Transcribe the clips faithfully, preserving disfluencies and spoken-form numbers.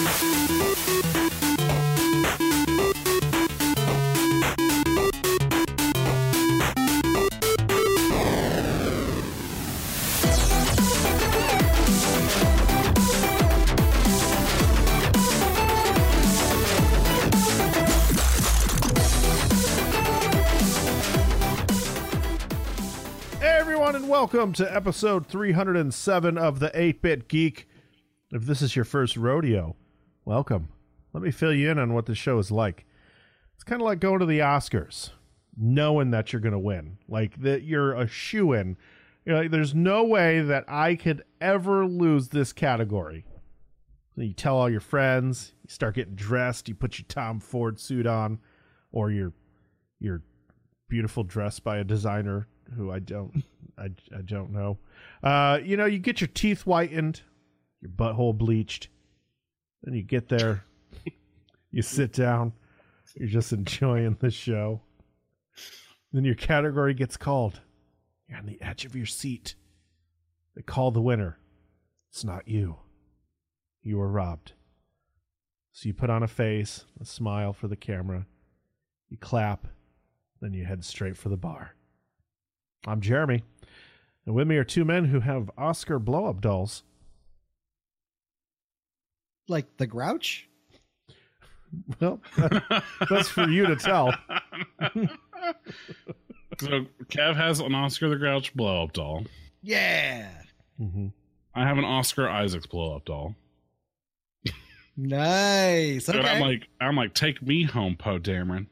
Welcome to episode three hundred seven of the eight-Bit Geek. If this is your first rodeo, welcome. Let me fill you in on what this show is like. It's kind of like going to the Oscars, knowing that you're going to win. Like, that you're a shoo-in. You're like, there's no way that I could ever lose this category. So you tell all your friends, you start getting dressed, you put your Tom Ford suit on, or your, your beautiful dress by a designer who I don't, I, I don't know. Uh, you know, you get your teeth whitened, your butthole bleached, then you get there, you sit down, you're just enjoying the show. Then your category gets called. You're on the edge of your seat. They call the winner. It's not you. You were robbed. So you put on a face, a smile for the camera, you clap, then you head straight for the bar. I'm Jeremy, and with me are two men who have Oscar blow-up dolls. Like the Grouch? Well, that, that's for you to tell. So Kev has an Oscar the Grouch blow-up doll. Yeah. Mm-hmm. I have an Oscar Isaacs blow-up doll. Nice. Okay. And I'm like, I'm like, take me home, Poe Dameron.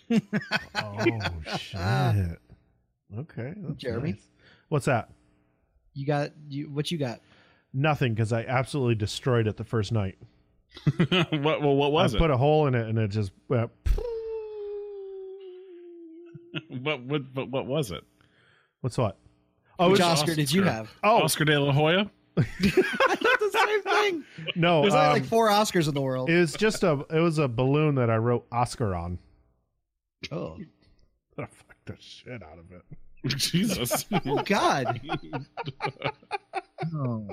Oh shit. Okay, that's Jeremy, nice. What's that? You got you. What you got? Nothing, because I absolutely destroyed it the first night. what? Well, what was I it? I put a hole in it, and it just went. what? What? But what was it? What's what? Oh, which Oscar, Oscar did you have? Oh, Oscar De La Hoya. I thought the same thing. No, there's um, only like four Oscars in the world. It was just a. It was a balloon that I wrote Oscar on. Oh. I fucked the shit out of it. Jesus. Oh God. Oh.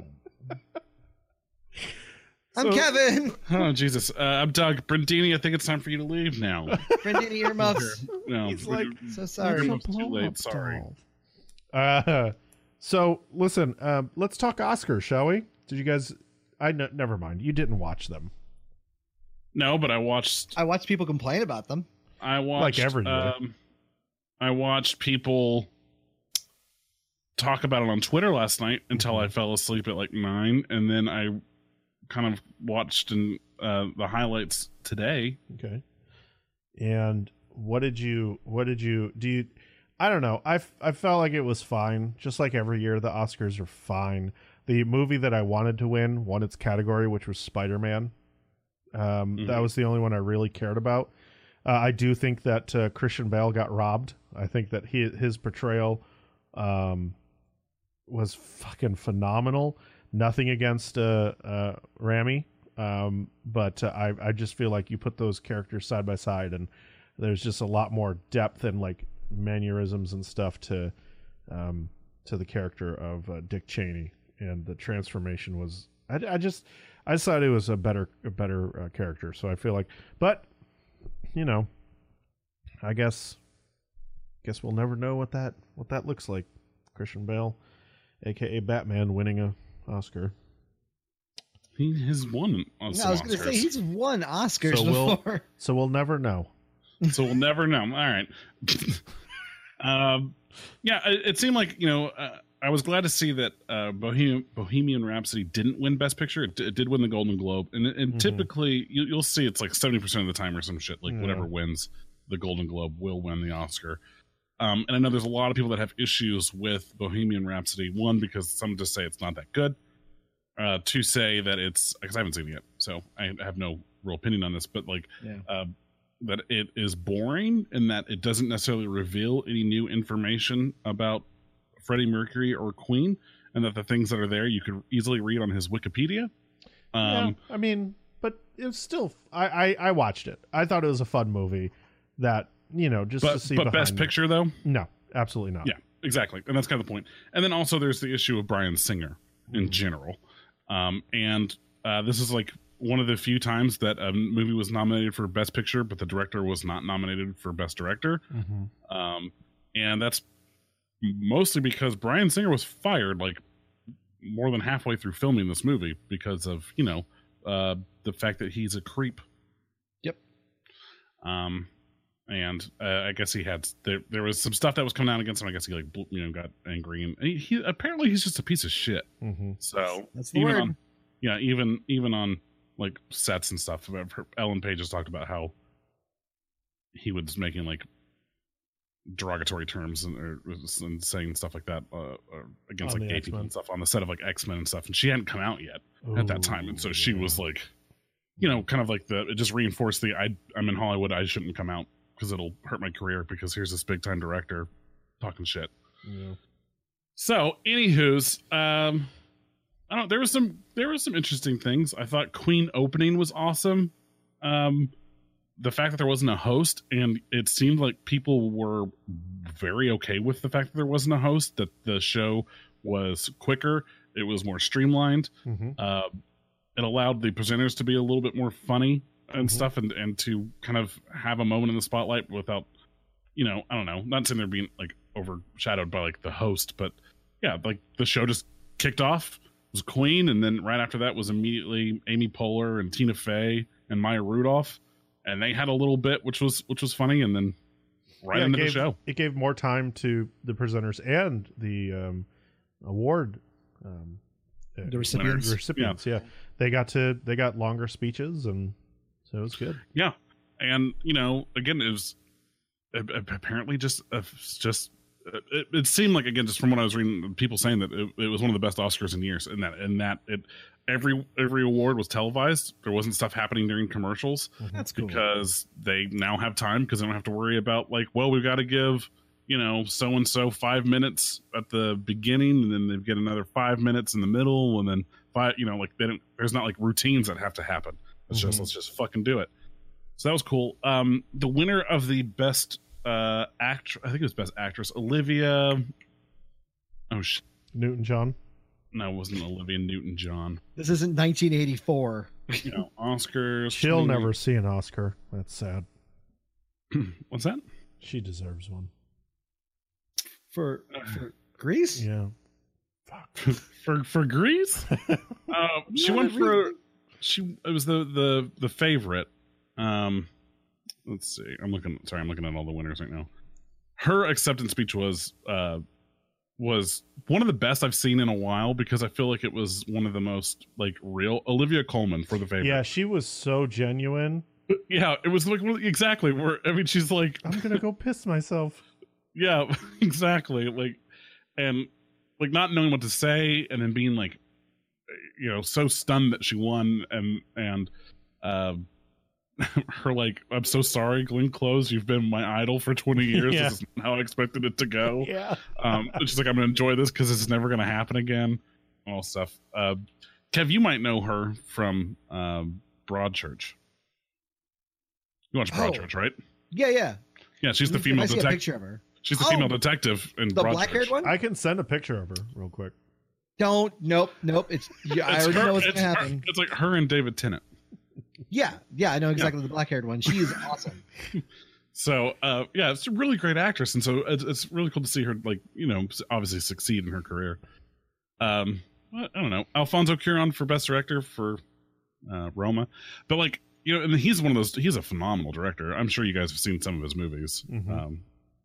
I'm So, Kevin. Oh Jesus. Uh, I'm Doug Brindini. I think it's time for you to leave now. Brindini earmuffs. No, He's like, so sorry. It's too late. Sorry. Uh, so listen. Um, let's talk Oscars, shall we? Did you guys? I n- never mind. You didn't watch them. No, but I watched. I watched people complain about them. I watched. Like every year. Um, I watched people talk about it on Twitter last night until I fell asleep at like nine, and then I kind of watched and uh, the highlights today. Okay. And what did you? What did you? Do you? I don't know. I I felt like it was fine. Just like every year, the Oscars are fine. The movie that I wanted to win won its category, which was Spider-Man. Um, mm-hmm. That was the only one I really cared about. Uh, I do think that uh, Christian Bale got robbed. I think that he, his portrayal um, was fucking phenomenal. Nothing against uh, uh, Rami, um, but uh, I, I just feel like you put those characters side by side, and there's just a lot more depth and like mannerisms and stuff to um, to the character of uh, Dick Cheney, and the transformation was. I, I just I just thought it was a better a better uh, character. So I feel like, but. You know, I guess, guess we'll never know what that what that looks like. Christian Bale, aka Batman, winning a Oscar. He has won. On no, I was going to say he's won Oscars so before. We'll, so we'll never know. So we'll never know. All right. um, yeah, it, it seemed like you know. Uh, I was glad to see that uh, Bohemian, Bohemian Rhapsody didn't win Best Picture. It, it did win the Golden Globe, and, and mm-hmm. typically you, you'll see it's like seventy percent of the time or some shit. Like yeah. whatever wins the Golden Globe will win the Oscar. Um, and I know there's a lot of people that have issues with Bohemian Rhapsody. One, because some just say it's not that good. Uh, to say that it's because I haven't seen it yet, so I have no real opinion on this. But like yeah. uh, that it is boring, and that it doesn't necessarily reveal any new information about Freddie Mercury or Queen, and that the things that are there you could easily read on his Wikipedia. Um, yeah, I mean, but it's still. I, I I watched it. I thought it was a fun movie. That you know, just but, to see. But Best it. Picture though? No, absolutely not. Yeah, exactly, and that's kind of the point. And then also there's the issue of Bryan Singer in mm-hmm. general, um, and uh, this is like one of the few times that a movie was nominated for Best Picture, but the director was not nominated for Best Director. Mm-hmm. Um, and that's mostly because Bryan Singer was fired like more than halfway through filming this movie because of, you know, uh, the fact that he's a creep. Yep. Um, and uh, I guess he had there. There was some stuff that was coming out against him. I guess he like you know got angry, and he, he apparently he's just a piece of shit. Mm-hmm. So That's the even word. on, yeah, even even on like sets and stuff. Ellen Page has talked about how he was making like derogatory terms and, or, and saying stuff like that uh, against On like the gay people X-Men. and stuff on the set of like X-Men and stuff, and she hadn't come out yet at that time, and so Ooh, she yeah. was like, you know, kind of like the it just reinforced the I I'm in Hollywood, I shouldn't come out because it'll hurt my career because here's this big time director talking shit. Yeah. So, anywho's, um, I don't. There was some there were some interesting things. I thought Queen opening was awesome. Um, the fact that there wasn't a host, and it seemed like people were very okay with the fact that there wasn't a host. That the show was quicker, it was more streamlined. Mm-hmm. Uh, it allowed the presenters to be a little bit more funny and Mhm. stuff, and and to kind of have a moment in the spotlight without, you know, I don't know, not sitting there being like overshadowed by like the host, but yeah, like the show just kicked off. It was Queen, and then right after that was immediately Amy Poehler and Tina Fey and Maya Rudolph, and they had a little bit which was which was funny, and then right Yeah, it into gave, the show. It gave more time to the presenters and the um, award um, uh, The recipients. recipients, yeah. They got to they got longer speeches, and so it was good. Yeah, and you know, again, it was a- a- apparently just a, just it, it seemed like, again, just from what I was reading, people saying that it, it was one of the best Oscars in years, and that and that it every every award was televised. There wasn't stuff happening during commercials That's cool. because they now have time because they don't have to worry about like, well, we've got to give, you know, so and so five minutes at the beginning, and then they get another five minutes in the middle, and then five, you know, like they don't. There's not like routines that have to happen. It's just Mhm. let's just fucking do it. So that was cool. Um, the winner of the best uh act, I think it was best actress, Olivia. Oh sh- Newton John. no, it wasn't Olivia Newton-John. This isn't nineteen eighty-four. You know, Oscars. She'll twenty never see an Oscar. That's sad. What's that? She deserves one. For, for Greece? Yeah. for for Greece? uh, she Not went a for reason. she. It was the the the favorite. Um, let's see. I'm looking. Sorry, I'm looking at all the winners right now. Her acceptance speech was uh was one of the best I've seen in a while because I feel like it was one of the most like real. Olivia Colman for the favorite. Yeah, she was so genuine. Yeah, it was like exactly where I mean she's like I'm gonna go piss myself. yeah, exactly. Like and like not knowing what to say and then being like you know so stunned that she won and and uh her like I'm so sorry Glenn Close, you've been my idol for twenty years. Yeah. This is not how I expected it to go. Yeah. Um and she's like I'm gonna enjoy this because this is never gonna happen again. All stuff. Uh Kev, you might know her from um Broadchurch. You watch Broadchurch, Oh. right? Yeah, yeah. Yeah, she's the I female see a detective. picture of her. She's the Oh, female detective in The Broadchurch. black-haired one? I can send a picture of her real quick. Don't. Nope. Nope. It's. Yeah, I It's already her- know what's it's gonna her- happen. It's like her and David Tennant. Yeah. Yeah. I know exactly the black-haired one. She is awesome. So, uh, yeah, it's a really great actress, and so it's, it's really cool to see her, like, you know, obviously succeed in her career. Um, I don't know, Alfonso Cuarón for Best Director for uh, Roma, but like, you know, and he's one of those. He's a phenomenal director. I'm sure you guys have seen some of his movies. Mhm. Um,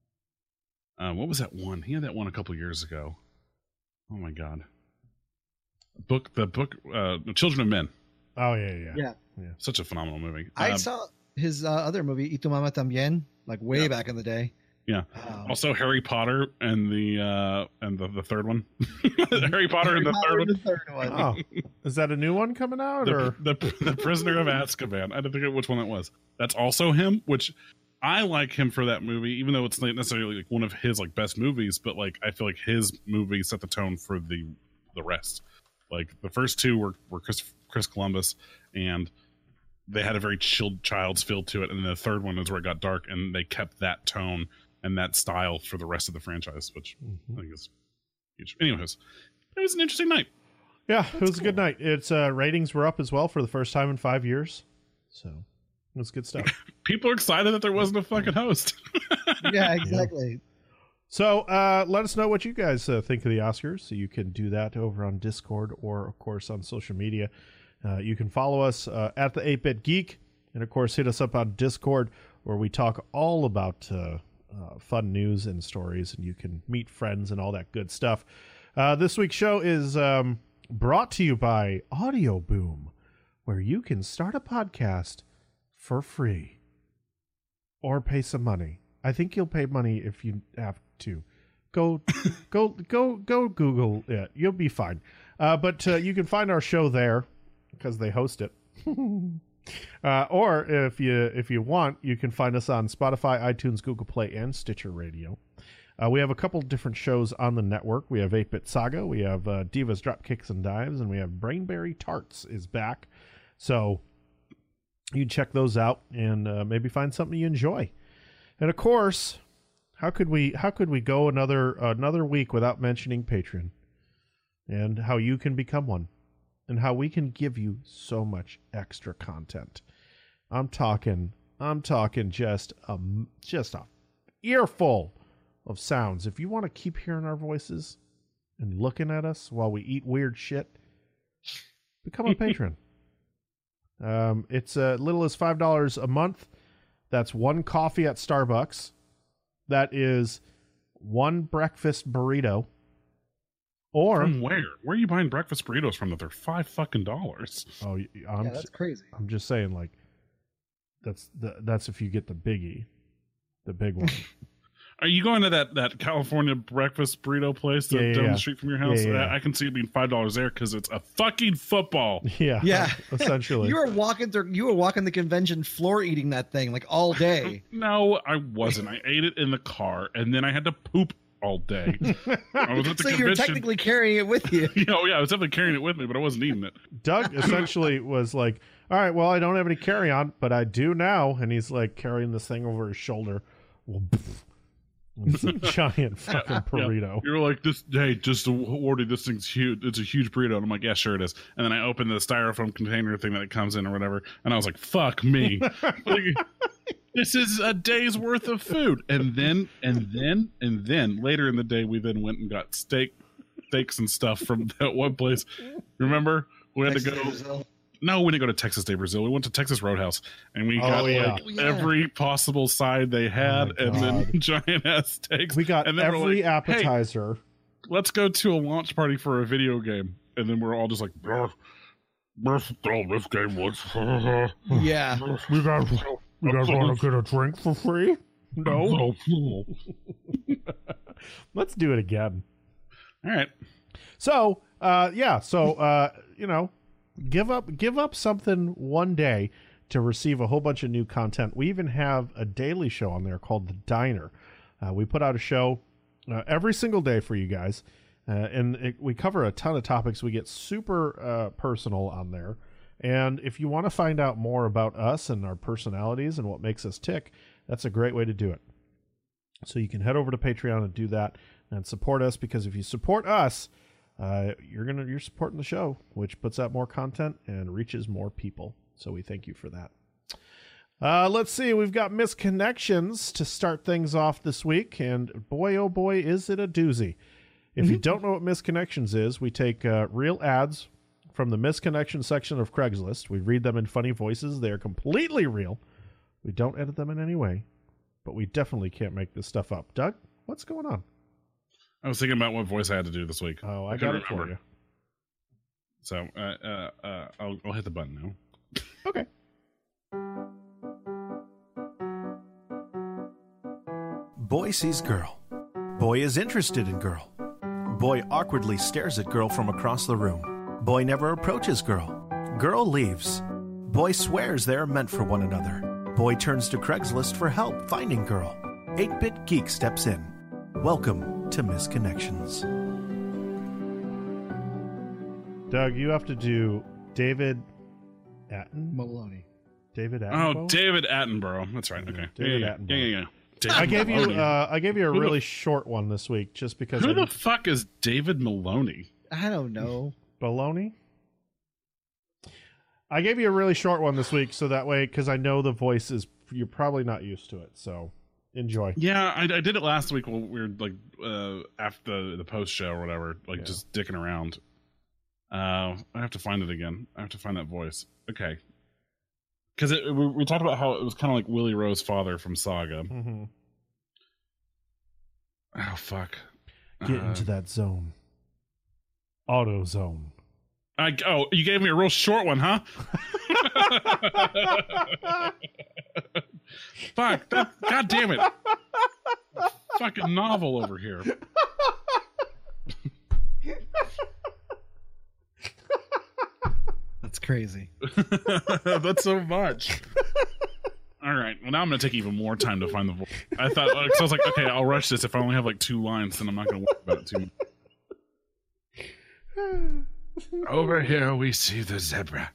uh, what was that one? He had that one a couple years ago. Oh my god, book the book, uh, Children of Men. Oh yeah, yeah. Yeah. Such a phenomenal movie. I Um, saw his uh, other movie, Y Tu Mama También, like way Yeah. back in the day. Yeah. Um, Also, Harry Potter and the uh and the, the third one, Harry Potter and the third one, the third one. Oh, is that a new one coming out? the, or the the Prisoner of Azkaban. I don't think which one that was. That's also him. Which I like him for that movie, even though it's not necessarily like one of his like best movies. But like I feel like his movie set the tone for the the rest. Like the first two were were Chris Chris Columbus, and they had a very chilled child's feel to it. And the third one is where it got dark, and they kept that tone and that style for the rest of the franchise, which I think is huge. Anyways, it was an interesting night. Yeah, it was a good night. Its uh, ratings were up as well for the first time in five years. So it was good stuff. People are excited that there wasn't a fucking host. Yeah, exactly. So uh, let us know what you guys uh, think of the Oscars. So you can do that over on Discord or, of course, on social media. Uh, you can follow us uh, at the eight bit Geek. And, of course, hit us up on Discord where we talk all about uh, uh, fun news and stories. And you can meet friends and all that good stuff. Uh, this week's show is um, brought to you by Audio Boom, where you can start a podcast for free or pay some money. I think you'll pay money if you have to. Go, go, go, go Google it. You'll be fine. Uh, but uh, you can find our show there because they host it. uh, or if you if you want, you can find us on Spotify, iTunes, Google Play, and Stitcher Radio. Uh, we have a couple different shows on the network. We have eight bit Saga. We have uh, Divas Drop Kicks and Dives, and we have Brainberry Tarts is back. So you can check those out and uh, maybe find something you enjoy. And of course, how could we how could we go another another week without mentioning Patreon and how you can become one and how we can give you so much extra content. I'm talking I'm talking just a just a earful of sounds. If you want to keep hearing our voices and looking at us while we eat weird shit, become a patron. Um, it's as little as five dollars a month. That's one coffee at Starbucks. That is one breakfast burrito. Or from where? Where are you buying breakfast burritos from that they're five fucking dollars? Oh, I'm, Yeah, that's crazy. I'm just saying, like, that's the that's if you get the biggie, the big one. Are you going to that, that California breakfast burrito place that, Yeah, yeah, down yeah. the street from your house? Yeah, yeah, yeah. I, I can see it being five dollars there because it's a fucking football. Yeah, Yeah. essentially. You were walking through. You were walking the convention floor, eating that thing like all day. No, I wasn't. I ate it in the car, and then I had to poop all day. I was at the So convention. you were technically carrying it with you. You know, yeah, I was definitely carrying it with me, but I wasn't eating it. Doug essentially was like, all right, well, I don't have any carry-on, but I do now. And he's like carrying this thing over his shoulder. Well, it's a giant fucking Yeah. burrito. You were like, "This, hey, just awarded. This thing's huge. It's a huge burrito." And I'm like, "Yeah, sure it is." And then I opened the styrofoam container thing that it comes in or whatever, and I was like, "Fuck me." Like, this is a day's worth of food. And then, and then, and then later in the day, we then went and got steak, steaks and stuff from that one place. Remember, we had Texas to go. Brazil. No, we didn't go to Texas de Brazil. We went to Texas Roadhouse, and we Oh, got yeah. like Oh, yeah. every possible side they had, Oh, my and then God. giant ass steaks. We got and then we're every like, "Hey, appetizer. let's go to a launch party for a video game," and then we're all just like, "Bruh, this, oh, this game was." Yeah. We got we guys want to get a drink for free? No. Let's do it again. All right. So, uh, yeah. So, uh, you know, give up, give up something one day to receive a whole bunch of new content. We even have a daily show on there called The Diner. Uh, we put out a show uh, every single day for you guys, uh, and it, we cover a ton of topics. We get super uh, personal on there. And if you want to find out more about us and our personalities and what makes us tick, that's a great way to do it. So you can head over to Patreon and do that and support us, because if you support us, uh, you're gonna you're supporting the show, which puts out more content and reaches more people. So we thank you for that. Uh, let's see, we've got Misconnections to start things off this week, and boy, oh boy, is it a doozy. If mm-hmm. you don't know what Misconnections is, we take uh, real ads from the Misconnection section of Craigslist. We read them in funny voices. They are completely real. We don't edit them in any way, but we definitely can't make this stuff up. Doug, what's going on? I was thinking about what voice I had to do this week. Oh, I, I got couldn't it for remember. you. So uh, uh, uh, I'll, I'll hit the button now. Okay. Boy sees girl. Boy is interested in girl. Boy awkwardly stares at girl from across the room. Boy never approaches girl. Girl leaves. Boy swears they are meant for one another. Boy turns to Craigslist for help finding girl. eight bit Geek steps in. Welcome to Misconnections. Doug, you have to do David Atten? Maloney. David Oh, Attenborough? David Attenborough. That's right. Okay. David yeah, yeah, Attenborough. yeah, yeah, yeah. David I gave you Maloney. uh, I gave you a Who the- really short one this week just because Who I the did- fuck is David Maloney? I don't know. Baloney. I gave you a really short one this week, so that way, because I know the voice is, you're probably not used to it, so enjoy. Yeah, I, I did it last week while we were like uh, after the, the post show or whatever, like Yeah. just dicking around. Uh, I have to find it again. I have to find that voice. Okay, because we, we talked about how it was kind of like Willie Rowe's father from Saga. Mm-hmm. Oh fuck! Get Uh, into that zone. Auto zone. I, oh, you gave me a real short one, huh? Fuck! That, God damn it! Fucking novel over here. That's crazy. That's so much. All right. Well, now I'm going to take even more time to find the voice. I thought, uh, 'cause I was like, okay, I'll rush this. If I only have like two lines, then I'm not going to worry about it too much. Over here, we see the zebra.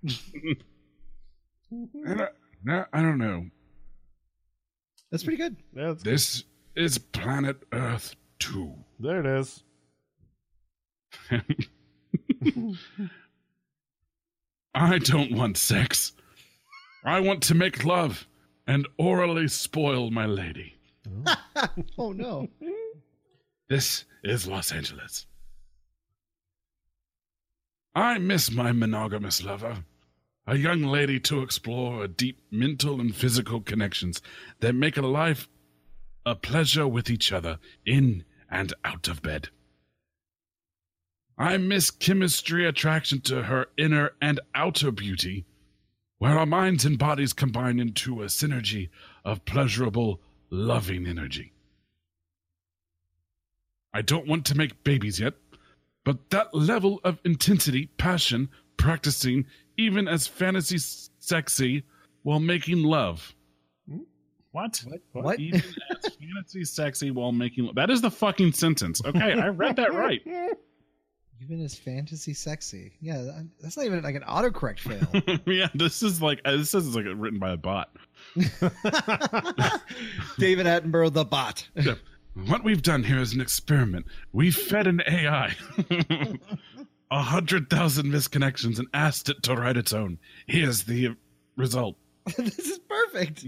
and I, no, I don't know. That's pretty good. Yeah, it's This is planet Earth two. There it is. I don't want sex. I want to make love and orally spoil my lady. Oh no. This is Los Angeles. I miss my monogamous lover, a young lady to explore deep mental and physical connections that make a life a pleasure with each other in and out of bed. I miss chemistry attraction to her inner and outer beauty, where our minds and bodies combine into a synergy of pleasurable, loving energy. I don't want to make babies yet, but that level of intensity, passion, practicing, even as fantasy s- sexy while making love. What? What? What? Even as fantasy sexy while making love. That is the fucking sentence. Okay, I read that right. Even as fantasy sexy. Yeah, that- that's not even like an autocorrect fail. Yeah, this is like, uh, this is like written by a bot. David Attenborough, the bot. Yeah. What we've done here is an experiment. We fed an A I a hundred thousand misconnections and asked it to write its own. Here's the result. This is perfect.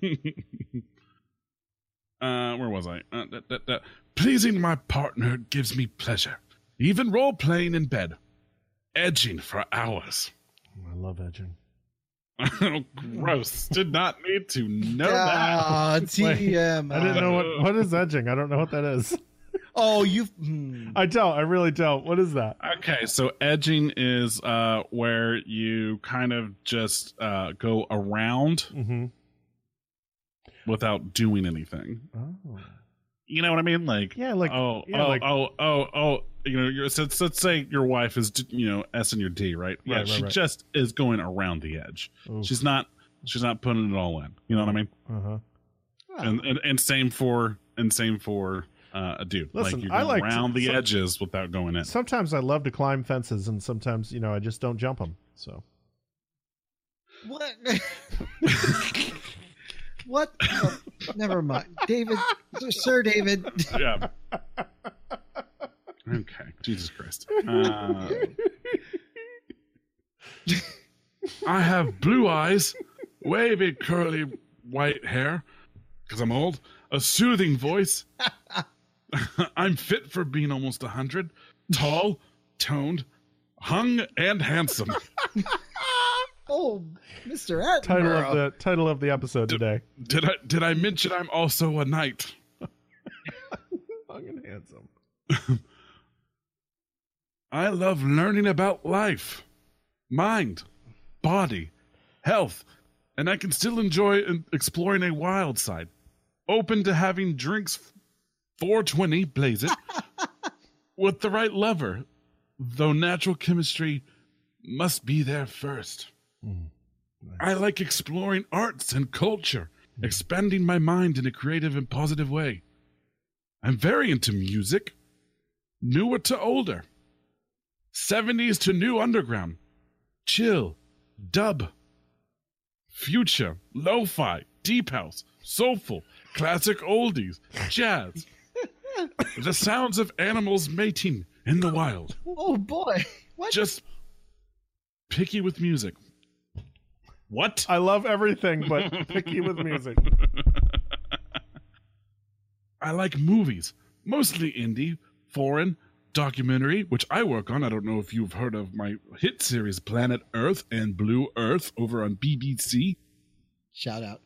uh, where was I? Uh, da, da, da. Pleasing my partner gives me pleasure. Even role playing in bed, edging for hours. I love edging. Oh, gross! Did not need to know that. Ah, T M. I didn't know what what is edging. I don't know what that is. Oh, you. Hmm. I don't. I really don't. What is that? Okay, so edging is uh, where you kind of just uh, go around Mm-hmm. without doing anything. Oh. You know what I mean? Like, Yeah, like oh, yeah, oh, like oh, oh, oh, you know, you're, so, so let's say your wife is, you know, S and your D, right? Yeah, right, She right. just is going around the edge. Oof. She's not, she's not putting it all in. You know what I mean? Uh-huh. And, and and same for and same for uh, a dude. Listen, like you're I going like to- around the so- edges without going in. Sometimes I love to climb fences, and sometimes you know I just don't jump them. So What? What? Oh, never mind. David. Sir David. Yeah. Okay. Jesus Christ. Uh, I have blue eyes, wavy curly white hair, because I'm old, a soothing voice. I'm fit for being almost a hundred, tall, toned, hung, and handsome. Oh, Mister Attenborough. title of the title of the episode today. Did I did I mention I'm also a knight? Young and handsome. I love learning about life, mind, body, health, and I can still enjoy in- exploring a wild side. Open to having drinks four twenty, blaze it, with the right lover, though natural chemistry must be there first. Mm. I like exploring arts and culture, expanding my mind in a creative and positive way. I'm very into music, newer to older, seventies to new underground, chill, dub, future, lo-fi, deep house, soulful, classic oldies, jazz, the sounds of animals mating in the wild. Oh boy. What? Just picky with music. What? I love everything, but picky with music. I like movies, mostly indie, foreign, documentary, which I work on. I don't know if you've heard of my hit series Planet Earth and Blue Earth over on B B C. Shout out.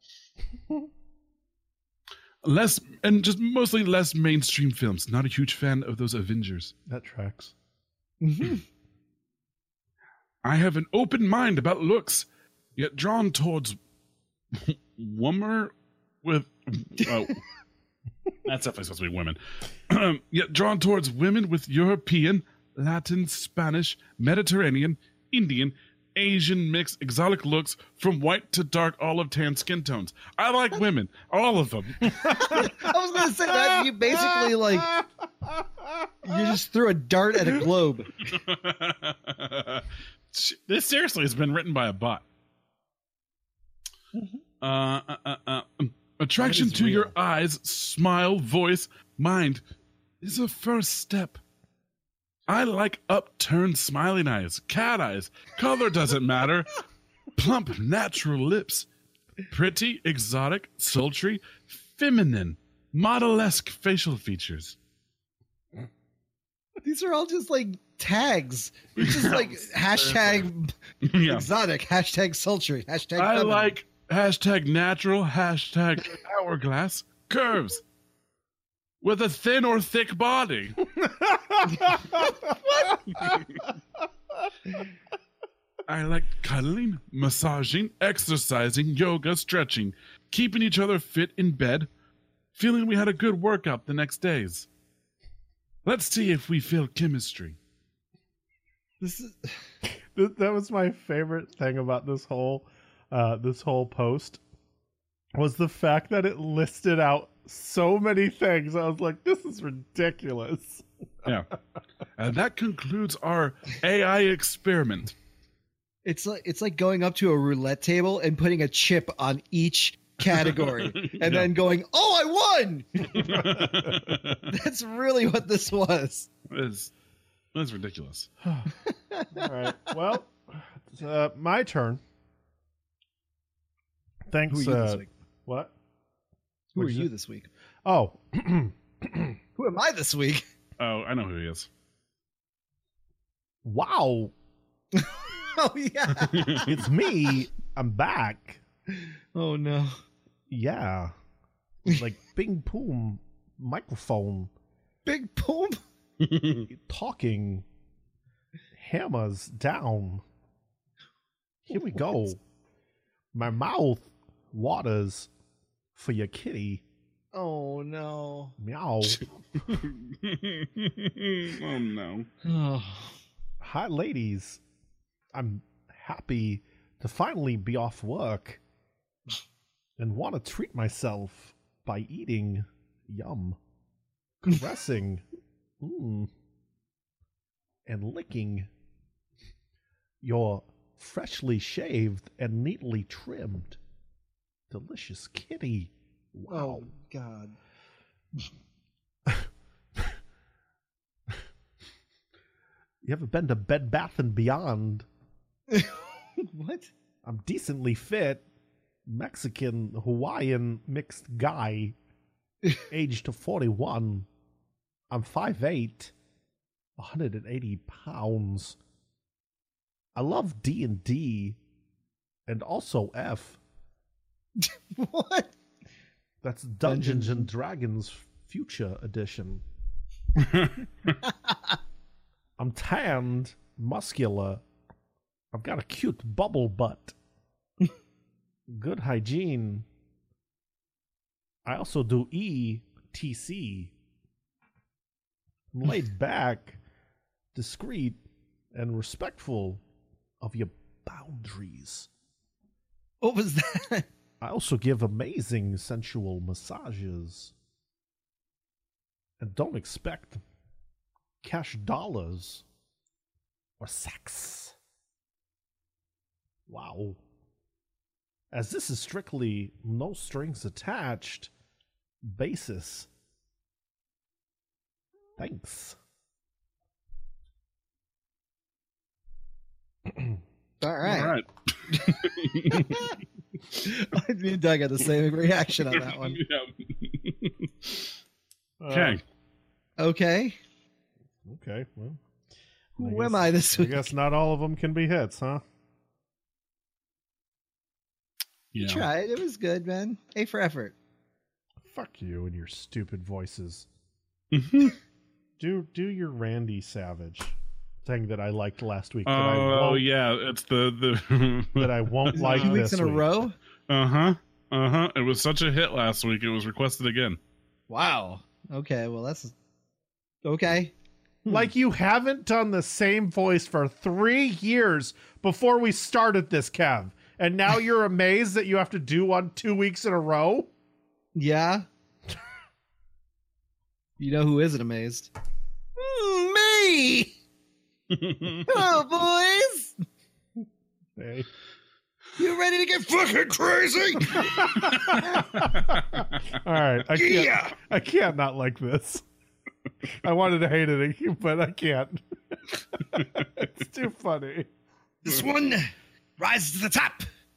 Less, and just mostly less mainstream films. Not a huge fan of those Avengers. That tracks. Mm-hmm. I have an open mind about looks, yet drawn towards woman with... Oh, that's definitely supposed to be women. Yet drawn towards women with European, Latin, Spanish, Mediterranean, Indian, Asian mixed exotic looks from white to dark olive tan skin tones. I like women, all of them. I was going to say that you basically like you just threw a dart at a globe. This seriously has been written by a bot. Mm-hmm. Uh, uh, uh, uh, attraction to real. your eyes, smile, voice, mind is a first step. I like upturned smiling eyes, cat eyes, color doesn't matter, plump natural lips, pretty, exotic, sultry, feminine, model-esque facial features. These are all just like tags. It's just like hashtag Yeah. exotic, hashtag sultry, hashtag I feminine. like hashtag natural, hashtag hourglass, curves, with a thin or thick body. I like cuddling, massaging, exercising, yoga, stretching, keeping each other fit in bed, feeling we had a good workout the next days. Let's see if we feel chemistry. This is Th- that was my favorite thing about this whole uh, this whole post was the fact that it listed out so many things. I was like, this is ridiculous. Yeah. And that concludes our A I experiment. it's like it's like going up to a roulette table and putting a chip on each category and Yeah. then going, "Oh, I won!" That's really what this was. It's, that's ridiculous. All right. Well, it's, uh, my turn. Thanks. Who are you uh, this week? What? Who are What'd you you say? this week? Oh, Who am I this week? Oh, I know who he is. wow. Oh yeah. It's me. I'm back. Oh no. Yeah. Like Bing Boom microphone Big boom. talking. Hammers down. Here we go. My mouth waters for your kitty. Oh no. Meow. Oh no. Oh. Hi, ladies. I'm happy to finally be off work and want to treat myself by eating yum, caressing, mm, and licking your freshly shaved and neatly trimmed delicious kitty. Wow. Oh God. You ever been to Bed Bath and Beyond? What? I'm decently fit, Mexican, Hawaiian mixed guy, aged forty-one. I'm five eight, one hundred eighty pounds. I love D and D and also F. What? That's Dungeons Dungeons and Dragons Future Edition. I'm tanned, muscular. I've got a cute bubble butt. Good hygiene. I also do E T C. I'm laid back, discreet, and respectful of your boundaries. What was that? I also give amazing sensual massages. And don't expect cash dollars or sex. Wow. As this is strictly no strings attached basis. Thanks. All right. All right. Me and Doug had the same reaction on that one. Yeah. Uh, Okay. Okay. Okay. Well, Who guess- am I this I week? guess not all of them can be hits, huh? You Yeah. tried. It was good, man. A for effort. Fuck you and your stupid voices. Mhm. Do do your Randy Savage thing that I liked last week. That I Oh won't, yeah, it's the the that I won't like Two weeks this in a week. row? uh huh uh huh. It was such a hit last week. It was requested again. Wow. Okay, well, that's... Okay. Like you haven't done the same voice for three years before we started this, Kev. And now you're amazed that you have to do one two weeks in a row? Yeah. You know who isn't amazed? Mm, me! Hello, boys! Hey. You ready to get fucking crazy? All right. I can't, Yeah! I can't not like this. I wanted to hate it, but I can't. It's too funny. This one rises to the top.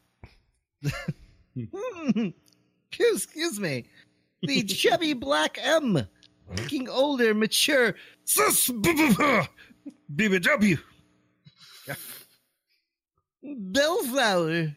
Hmm. excuse, excuse me. The chubby black M. Looking older, mature. Sus B B W. Bellflower.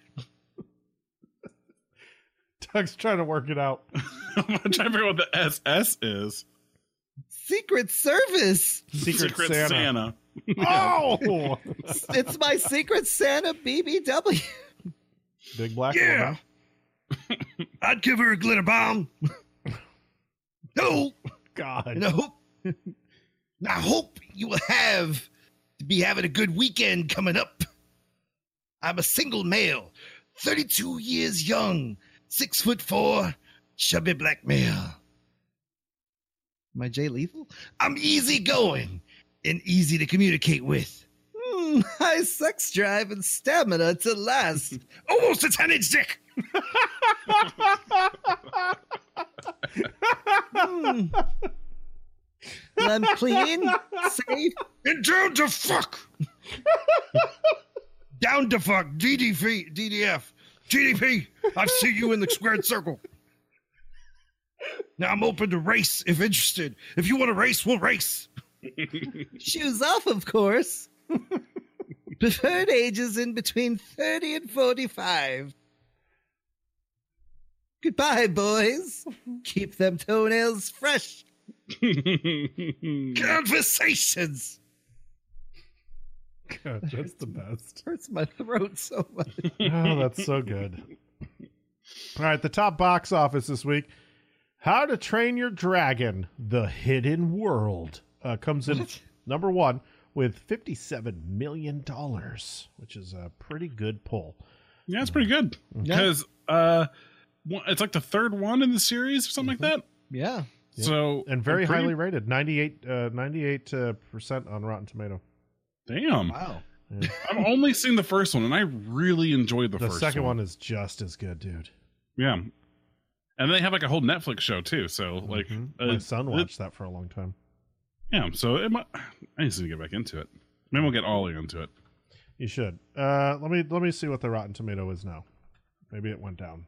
Doug's trying to work it out. I'm trying to figure out what the S S is. Secret Service. Secret, Santa. Oh! It's my Secret Santa B B W. Big black Yeah. woman. I'd give her a glitter bomb. No. God. And I hope, and I hope you will have to be having a good weekend coming up. I'm a single male, thirty-two years young, six foot four, chubby black male. Am I Jay Lethal? I'm easygoing and easy to communicate with. Mm, high sex drive and stamina to last. Almost a ten-inch dick. Mm. I'm clean, safe, and down to fuck. Down to fuck. D D P, D D F, G D P. I see you in the squared circle. Now I'm open to race if interested. If you want to race, we'll race. Shoes off, of course. Preferred ages in between thirty and forty-five. Goodbye, boys. Keep them toenails fresh. Conversations. God, that's the best. Hurts my throat so much. Oh, that's so good. All right, the top box office this week. How to Train Your Dragon, The Hidden World, uh, comes in What? number one with fifty-seven million dollars, which is a pretty good pull. Yeah, it's pretty good Yeah. because uh, one- it's like the third one in the series or something like that. Yeah. Yeah. So And very pretty- highly rated, ninety-eight, uh, ninety-eight uh, percent on Rotten Tomato. Damn, Wow. I've only seen the first one, and I really enjoyed the, The first second one. one is just as good, dude. Yeah, and they have like a whole Netflix show too. So like, Mhm. uh, My son it- watched that for a long time. yeah. So it might, I just need to get back into it. Maybe we'll get Ollie into it. You should. Uh, let me let me see what the Rotten Tomato is now. Maybe it went down.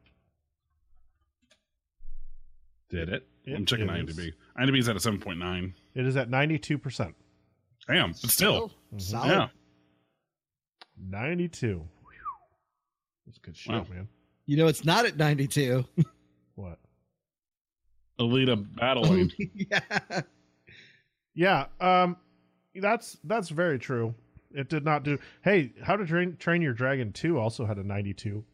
Did it? It I'm checking is. IMDb. IMDb's at a seven point nine. It is at ninety-two percent. Damn, but still, Solid. yeah. ninety-two. That's good shit, Wow. man. You know, it's not at ninety-two. What? Alita Battle Lane. Yeah. Yeah, um, that's that's very true. It did not do. Hey, How to Train Train Your Dragon two also had a ninety-two.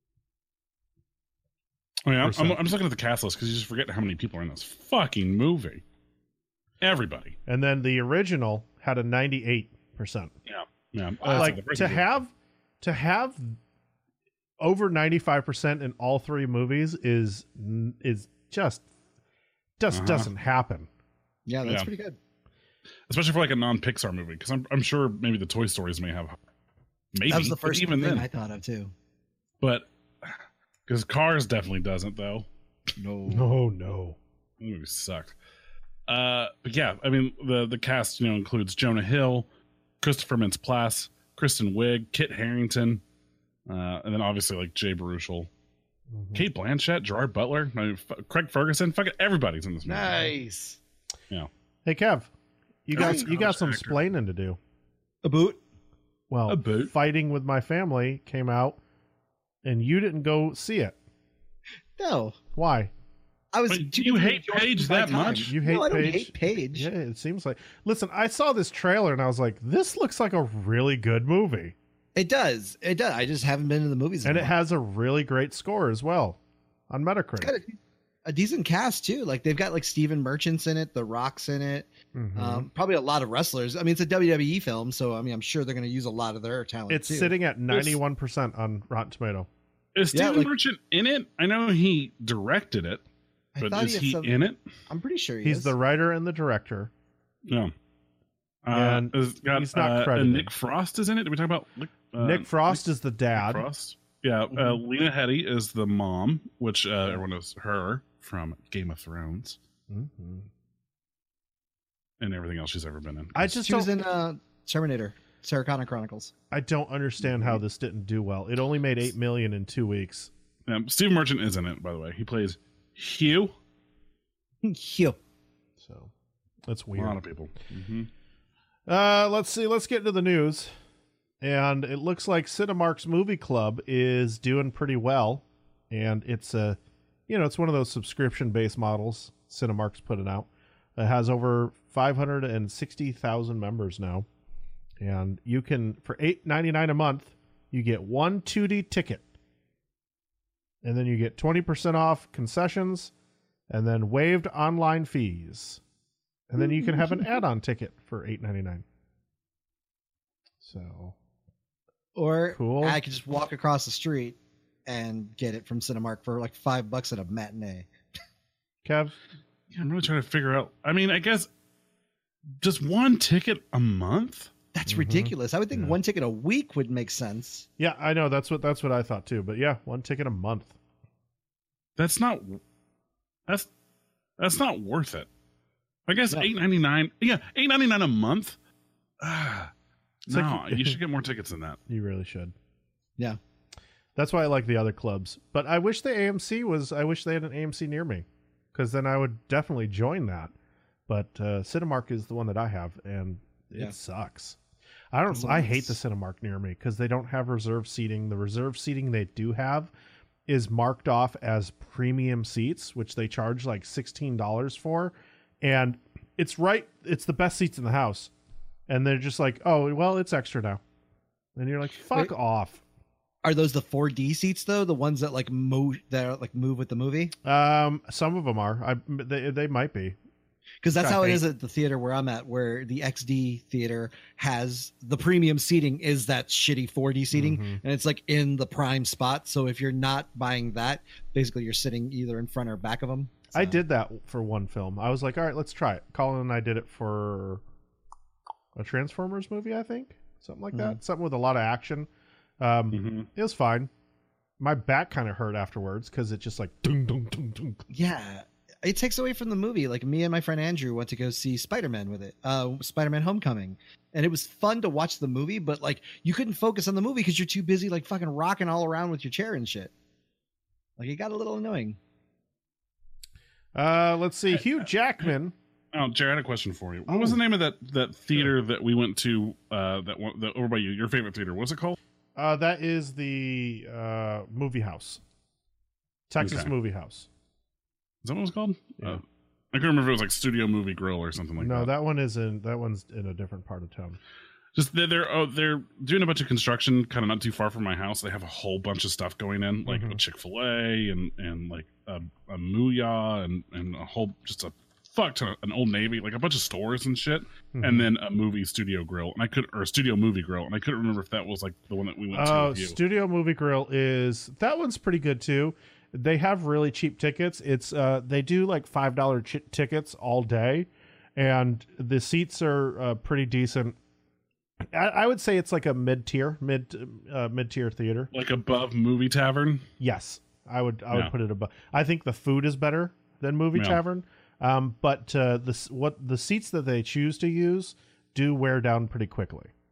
Oh, yeah, I'm, Percent. I'm, I'm just looking at the cast list because you just forget how many people are in this fucking movie. Everybody. And then the original had a ninety-eight percent. Yeah. Yeah. Like the first to one- have to have over ninety-five percent in all three movies is is just just Uh-huh. doesn't happen. Yeah, that's Yeah. pretty good. especially for like a non-Pixar movie, because I'm I'm sure maybe the Toy Stories may have maybe That was the but first even thing then, I thought of too. but because Cars definitely doesn't though. No. Oh no. That movie sucked. Uh, but yeah, I mean the the cast you know includes Jonah Hill, Christopher Mintz-Plasse, Kristen Wiig, Kit Harington, uh, and then obviously like Jay Baruchel, mm-hmm. Kate Blanchett, Gerard Butler, I mean, F- Craig Ferguson. Fucking everybody's in this movie. Nice. Yeah. Hey Kev, you got Nice. you got some Actor. splaining to do. A boot. Well, A boot. Fighting with My Family came out, and you didn't go see it. No. Why? I was. Wait, too you busy hate enjoying Paige my that time. much? You hate no, I don't Paige? hate Paige. Yeah, it seems like. Listen, I saw this trailer and I was like, "This looks like a really good movie," It does. It does. I just haven't been to the movies. and it anymore. has a really great score as well on Metacritic. It's got a, a decent cast too. Like they've got like Stephen Merchant's in it, The Rock's in it. Mhm. Um, probably a lot of wrestlers. I mean, it's a W W E film, so I mean, I'm sure they're going to use a lot of their talent. It's too. sitting at ninety-one percent on Rotten Tomato. Is Yeah, Stephen like- Merchant in it? I know he directed it, I but thought is had he some- in it? I'm pretty sure he He's is. the writer and the director. No. Uh, And it's got, he's not uh, credited. and Nick Frost is in it. Did we talk about uh, Nick Frost is the Nick dad. Frost? Yeah. Uh, Mhm. Lena Headey is the mom, which uh, everyone knows her from Game of Thrones Mhm. and everything else she's ever been in. I just she was don't. in uh, Terminator, Sarah Connor Chronicles. I don't understand how this didn't do well. It only made eight million in two weeks. Um, Steve Merchant is in it, by the way. He plays Hugh. Hugh. So that's A weird. lot of people. Mm-hmm. Uh, let's see. Let's get into the news. And it looks like Cinemark's Movie Club is doing pretty well. And it's a, you know, it's one of those subscription-based models Cinemark's putting out. It has over five hundred sixty thousand members now. And you can, for eight ninety-nine a month, you get one two D ticket. And then you get twenty percent off concessions and then waived online fees. And then you can have an add-on ticket for eight ninety-nine. So, Or Cool. I could just walk across the street and get it from Cinemark for like five bucks at a matinee. Kev, Yeah, I'm really trying to figure out. I mean, I guess just one ticket a month? That's Mhm. ridiculous. I would think Yeah. one ticket a week would make sense. yeah, I know that's what that's what I thought too. But yeah, one ticket a month. That's not that's that's not worth it. I guess No. eight ninety nine. Yeah, eight ninety nine a month. Ah, It's no, like- you should get more tickets than that. You really should. Yeah. That's why I like the other clubs. But I wish the A M C was. I wish they had an A M C near me, because then I would definitely join that. But uh, Cinemark is the one that I have, and it Yeah. sucks. I don't. It's I hate the nice. Cinemark near me because they don't have reserved seating. The reserved seating they do have is marked off as premium seats, which they charge like sixteen dollars for, and it's right. It's the best seats in the house, and they're just like, oh well, it's extra now, and you're like, fuck Wait. off. Are those the four D seats though? The ones that like move that are, like move with the movie? Um, some of them are. I they they might be. Because that's Got how it eight. is at the theater where I'm at, where the X D theater has the premium seating is that shitty four D seating, Mhm. and it's like in the prime spot. So if you're not buying that, basically you're sitting either in front or back of them. I did that for one film. I was like, all right, let's try it. Colin and I did it for a Transformers movie, I think, something like that. Something with a lot of action. Um, Mm-hmm. It was fine. My back kind of hurt afterwards because it just like dun, dun, dun, dun. Yeah, it takes away from the movie. Like me and my friend Andrew went to go see Spider-Man with it, uh, Spider-Man Homecoming, and it was fun to watch the movie. But like you couldn't focus on the movie because you're too busy like fucking rocking all around with your chair and shit. Like it got a little annoying. Uh, let's see. Hugh Jackman. Oh, Jared, I had a question for you. What was Oh. the name of that that theater that we went to? Uh, that one that over by you, your favorite theater. What's it called? Uh, that is the uh, movie house. Texas Okay. Movie House. Is that what it was called? Yeah. Uh, I can't remember if it was like Studio Movie Grill or something like no, that. that one is in that one's in a different part of town. Just they're they're, oh, they're doing a bunch of construction, kind of not too far from my house. They have a whole bunch of stuff going in, like Mhm. a Chick Fil A and and like a, a Mooyah and and a whole just a fuck ton of an Old Navy, like a bunch of stores and shit, Mhm. and then a movie studio grill. And I could or a studio movie grill, and I couldn't remember if that was like the one that we went to Oh, with you. Studio Movie Grill is that one's pretty good too. They have really cheap tickets. It's uh they do like five dollar ch- tickets all day, and the seats are uh, pretty decent. I, I would say it's like a mid tier, mid uh, mid tier theater. Like above Movie Tavern. Yes, I would I would Yeah. put it above. I think the food is better than Movie Yeah. Tavern, um, but uh, the s- what the seats that they choose to use do wear down pretty quickly.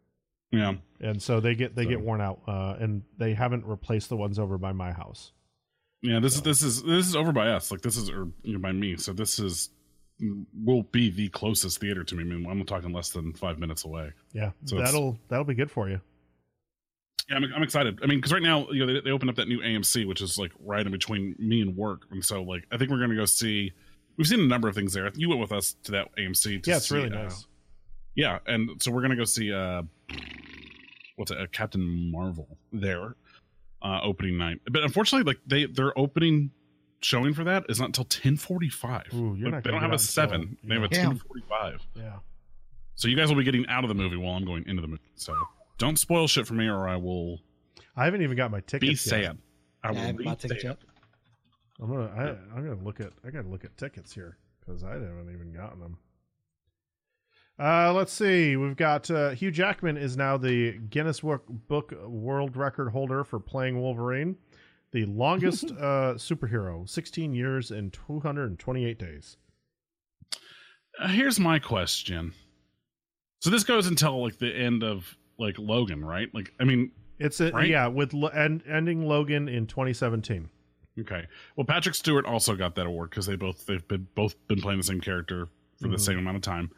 Yeah. And so they get they So- get worn out, uh, and they haven't replaced the ones over by my house. Yeah, this is this is this is over by us. Like this is or you know, by me. So this is will be the closest theater to me. I mean, I'm talking less than five minutes away. Yeah, So it's- that'll that'll be good for you. Yeah, I'm, I'm excited. I mean, because right now, you know, they, they opened up that new A M C, which is like right in between me and work, and so like I think we're gonna go see. We've seen a number of things there. You went with us to that A M C. To Yeah, it's see, really uh, nice. Yeah, and so we're gonna go see uh, what's it, uh, Captain Marvel there, uh, opening night. But unfortunately, like they their opening showing for that is not until ten forty-five. Ooh, you're Like, not they gonna don't have get a out seven. until- They have a yeah. ten forty-five. Yeah. So you guys will be getting out of the movie while I'm going into the movie. So don't spoil shit for me, or I will I haven't even got my tickets. be yet. sad. I Yeah, will I haven't be bought tickets sad. yet. I'm gonna I, I'm gonna look at I gotta look at tickets here because I haven't even gotten them. Uh, let's see. We've got uh, Hugh Jackman is now the Guinness Book Book World Record holder for playing Wolverine, the longest uh, superhero, sixteen years and two hundred twenty-eight days. Uh, here's my question. So this goes until like the end of like Logan, right? Like, I mean, It's a Right? yeah with lo- end, ending Logan in twenty seventeen. okay. Well, Patrick Stewart also got that award because they both they've been both been playing the same character for the Mhm. same amount of time.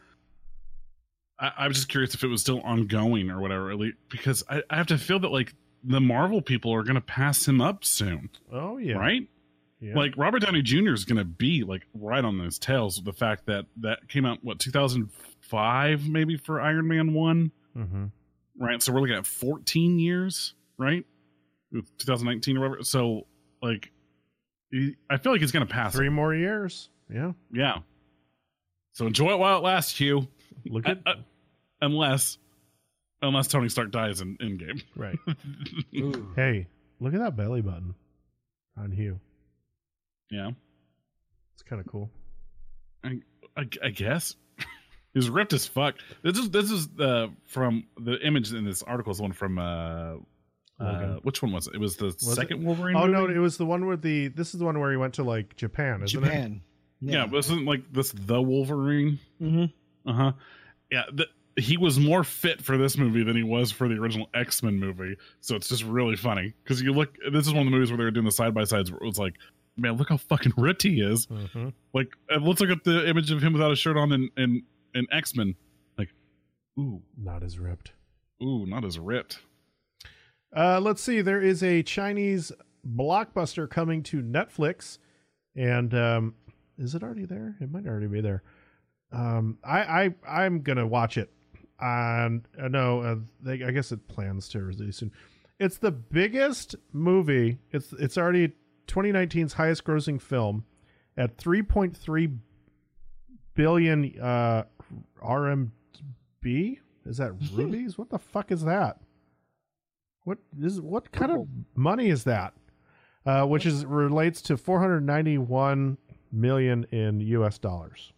I, I was just curious if it was still ongoing or whatever, really, because I, I have to feel that like the Marvel people are going to pass him up soon, Oh yeah, right? Yeah. Like Robert Downey Junior is going to be like right on those tails with the fact that that came out what two thousand five maybe for Iron Man one, mm-hmm. right? So we're looking at fourteen years, right? twenty nineteen or whatever. So like, he- I feel like he's going to pass. three him. more years. Yeah, Yeah. So enjoy it while it lasts, Hugh. look at Uh, uh, unless, unless Tony Stark dies in in game. right. Ooh. Hey, look at that belly button on Hugh. Yeah, It's kind of cool. I, I, I guess he's ripped as fuck. This is this is uh, from the image in this article is the one from uh, uh Logan. which one was it? It was the Was second Wolverine. Oh no, movie? it was the one with the. This is the one where he went to like Japan, isn't it? Japan. yeah, but this isn't like this the Wolverine. Mm-hmm. Uh huh. Yeah, the, he was more fit for this movie than he was for the original X-Men movie. So it's just really funny because you look. This is one of the movies where they were doing the side by sides. Where it was like, man, look how fucking ripped he is. Mm-hmm. Like, uh, let's look at the image of him without a shirt on in in, in X-Men. Like, ooh, Not as ripped. ooh, not as ripped. Uh, let's see. There is a Chinese blockbuster coming to Netflix, and um, is it already there? It might already be there. Um, I, I I'm gonna watch it. And uh, no, uh, they, I guess it plans to release soon. It's the biggest movie. It's it's already twenty nineteen's highest grossing film at three point three billion uh, R M B. Is that rubies? What the fuck is that? What is what kind of money is that? Uh, which is relates to four hundred ninety-one million in U S dollars.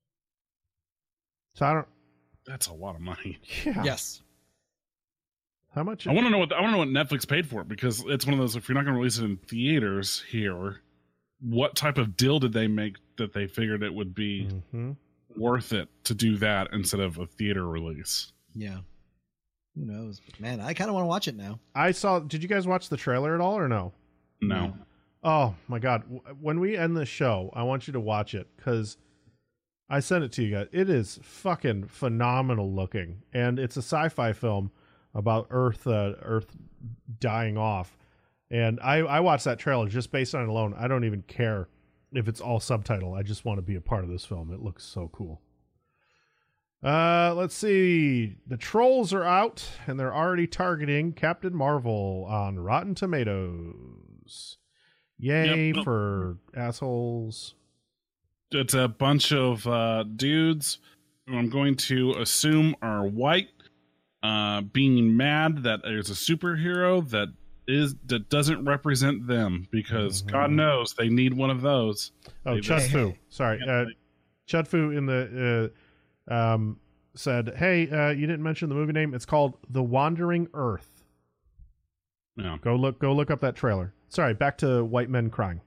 So I don't. That's a lot of money. Yeah. Yes. How much? I want to know what I want to know what Netflix paid for it because it's one of those. If you're not going to release it in theaters here, what type of deal did they make that they figured it would be Mhm. worth it to do that instead of a theater release? Yeah. Who knows? But man, I kind of want to watch it now. I saw. Did you guys watch the trailer at all or no? No. Oh my god! W- When we end the show, I want you to watch it because I sent it to you guys. It is fucking phenomenal looking, and it's a sci-fi film about Earth, uh, Earth dying off. And I, I watched that trailer just based on it alone. I don't even care if it's all subtitle. I just want to be a part of this film. It looks so cool. Uh, let's see. The Trolls are out, and they're already targeting Captain Marvel on Rotten Tomatoes. Yay Yep. for assholes. It's a bunch of uh, dudes who I'm going to assume are white, uh, being mad that there's a superhero that is that doesn't represent them because Mhm. God knows they need one of those. Oh, They- Chud Hey, Fu. hey. Sorry. Yeah, Uh, like- Chud Fu in the uh, um, said, "Hey, uh, you didn't mention the movie name. It's called The Wandering Earth. Yeah. Go look. Go look up that trailer. Sorry. Back to white men crying.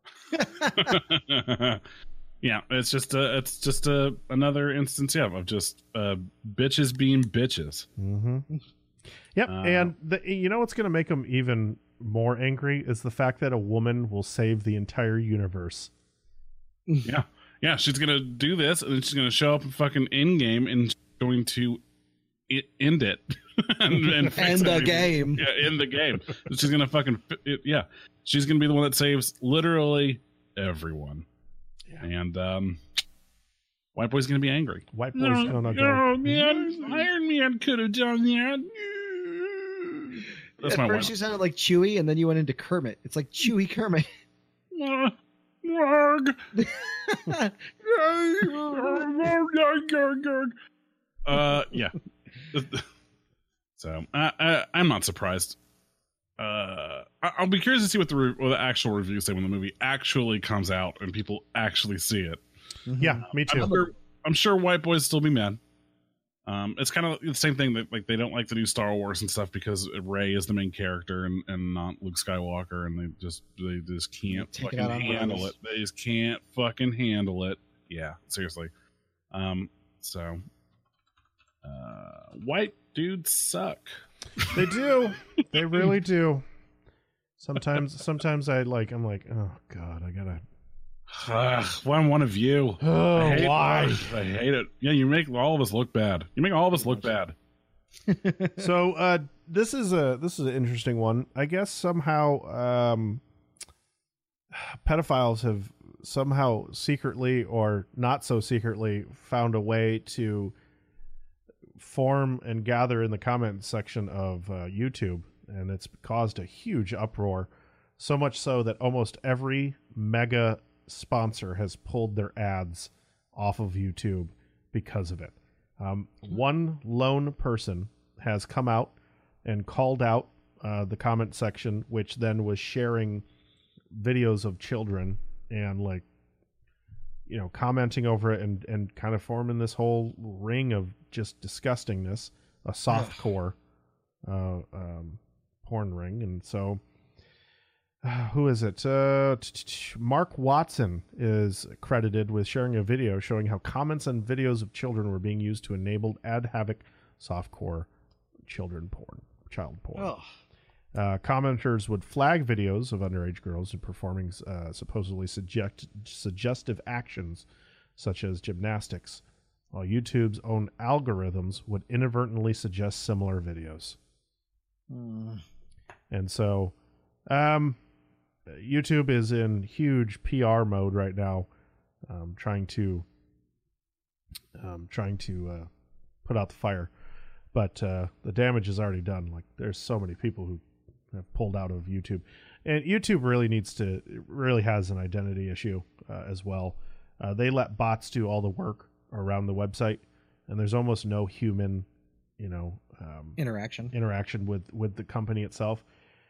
Yeah, it's just a, it's just a another instance, yeah, of just uh, bitches being bitches. Mm-hmm. Yep, Uh, and the, you know what's going to make them even more angry is the fact that a woman will save the entire universe. Yeah, yeah, she's gonna do this, and then she's gonna show up in fucking Endgame and going to I- end it and, and fix End the everything. game. Yeah, end the game. She's gonna fucking fi- it, yeah. She's gonna be the one that saves literally everyone. Yeah. And um, White Boy's gonna be angry. White boys gonna go. man, Iron Man could have done that. That's At my first one. you sounded like Chewie, and then you went into Kermit. It's like Chewie Kermit. Uh, Warg. uh, yeah. So I, I, I'm not surprised. Uh, I, I'll be curious to see what the re- what the actual reviews say when the movie actually comes out and people actually see it. Yeah, me too. I'm sure, I'm sure white boys still be mad. Um, it's kind of the same thing that like they don't like the new Star Wars and stuff because Rey is the main character and, and not Luke Skywalker, and they just they just can't Take it fucking out on handle brothers. it. They just can't fucking handle it. Yeah, seriously. Um, so uh, white dudes suck. They do. They really do. Sometimes, sometimes I like. I'm like, oh god, I gotta. Ugh, well, I'm one of you. Oh, I hate, why? I hate it. Yeah, you make all of us look bad. You make all of us look bad. So uh, this is a this is an interesting one. I guess somehow um, pedophiles have somehow secretly or not so secretly found a way to form and gather in the comment section of uh, YouTube, and it's caused a huge uproar. So much so that almost every mega sponsor has pulled their ads off of YouTube because of it. Um, one lone person has come out and called out uh, the comment section, which then was sharing videos of children and like, you know, commenting over it and, and kind of forming this whole ring of just disgustingness, a softcore uh, um, porn ring. And so, uh, who is it? Uh, Mark Watson is credited with sharing a video showing how comments and videos of children were being used to enable ad havoc softcore children porn, child porn. Oh. Uh, commenters would flag videos of underage girls and performing uh, supposedly suggest- suggestive actions such as gymnastics, while YouTube's own algorithms would inadvertently suggest similar videos. Mm. And so um, YouTube is in huge P R mode right now, um, trying to um, trying to uh, put out the fire. But uh, the damage is already done. Like, there's so many people who have pulled out of YouTube, and YouTube really needs to really has an identity issue uh, as well. Uh, they let bots do all the work around the website, and there's almost no human, you know, um, Interaction. interaction with with the company itself.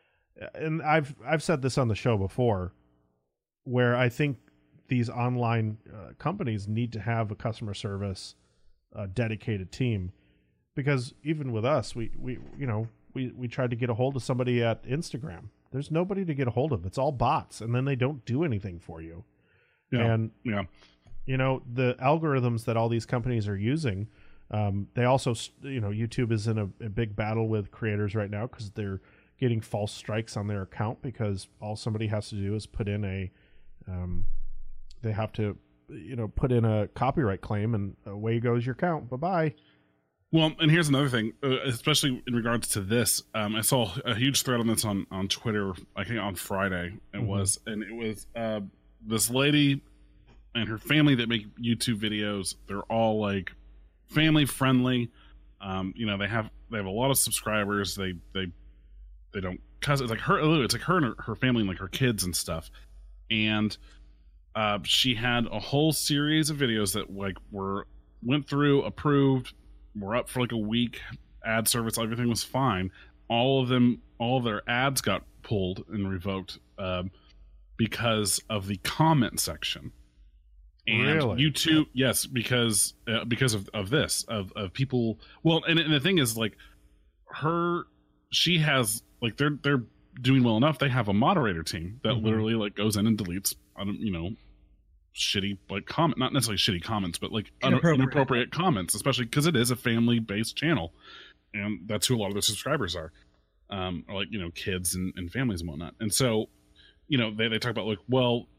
And I've I've said this on the show before, where I think these online uh, companies need to have a customer service uh, dedicated team, because even with us, we we you know. We, we tried to get a hold of somebody at Instagram. There's nobody to get a hold of. It's all bots, and then they don't do anything for you. Yeah. And, Yeah. you know, the algorithms that all these companies are using, um, they also, you know, YouTube is in a, a big battle with creators right now because they're getting false strikes on their account because all somebody has to do is put in a, um, they have to, you know, put in a copyright claim, and away goes your account. Bye-bye. Well, and here's another thing, uh, especially in regards to this. Um, I saw a huge thread on this on, on Twitter, I think on Friday it Mhm. was, and it was uh, this lady and her family that make YouTube videos. They're all like family friendly. Um, you know, they have they have a lot of subscribers. They they they don't cuss. It's like her. It's like her and her, her family and like her kids and stuff. And uh, she had a whole series of videos that like were went through, approved. Were up for like a week, ad service, everything was fine. All of them, all of their ads got pulled and revoked um, because of the comment section. And Really? YouTube, yes, because uh, because of, of this, of, of people. Well, and, and the thing is, like, her, she has like they're they're doing well enough. They have a moderator team that Mhm. literally like goes in and deletes, um, you know. shitty like comment not necessarily shitty comments but like Inappropriate. inappropriate comments, especially because it is a family based channel. and that's who a lot of their subscribers are, um, or like, you know, kids and, and families and whatnot. And so, you know, they, they talk about like, well,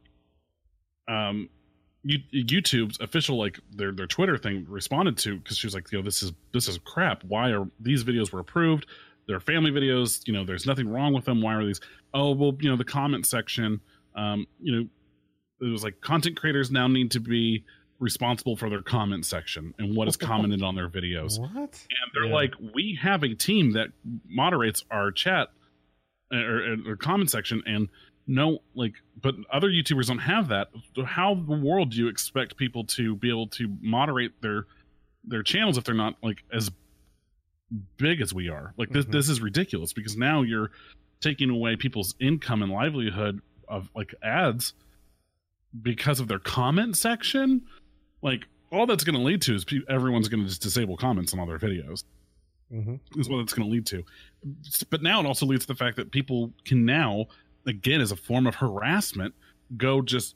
um, you, YouTube's official, like their, their Twitter thing responded to, cause she was like, you know, this is, this is crap. Why are these videos were approved? They're family videos. You know, there's nothing wrong with them. Why are these? Oh, well, you know, the comment section, um, you know, it was like content creators now need to be responsible for their comment section and what is commented on their videos. What? And they're Yeah. like, we have a team that moderates our chat or, or, or comment section, and no, like, but other YouTubers don't have that. How in the world do you expect people to be able to moderate their their channels if they're not like as big as we are? Like this, Mhm. this is ridiculous, because now you're taking away people's income and livelihood of like ads because of their comment section. Like, all that's going to lead to is pe- everyone's going to just disable comments on all their videos. Mm-hmm. Is what it's going to lead to. But now it also leads to the fact that people can now, again, as a form of harassment, go just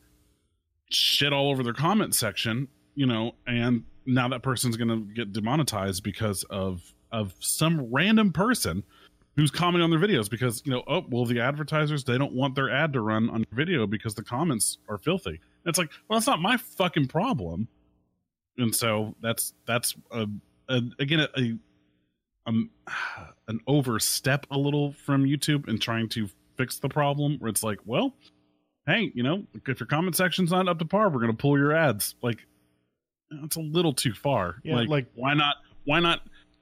shit all over their comment section, you know, and now that person's going to get demonetized because of of some random person who's commenting on their videos because, you know, oh, well, the advertisers, they don't want their ad to run on video because the comments are filthy. And it's like, well, that's not my fucking problem. And so that's that's a, a, again a, a um an overstep a little from YouTube in trying to fix the problem, where it's like, well, hey, you know, if your comment section's not up to par, we're going to pull your ads. Like, that's a little too far. Yeah, like, like- why not why not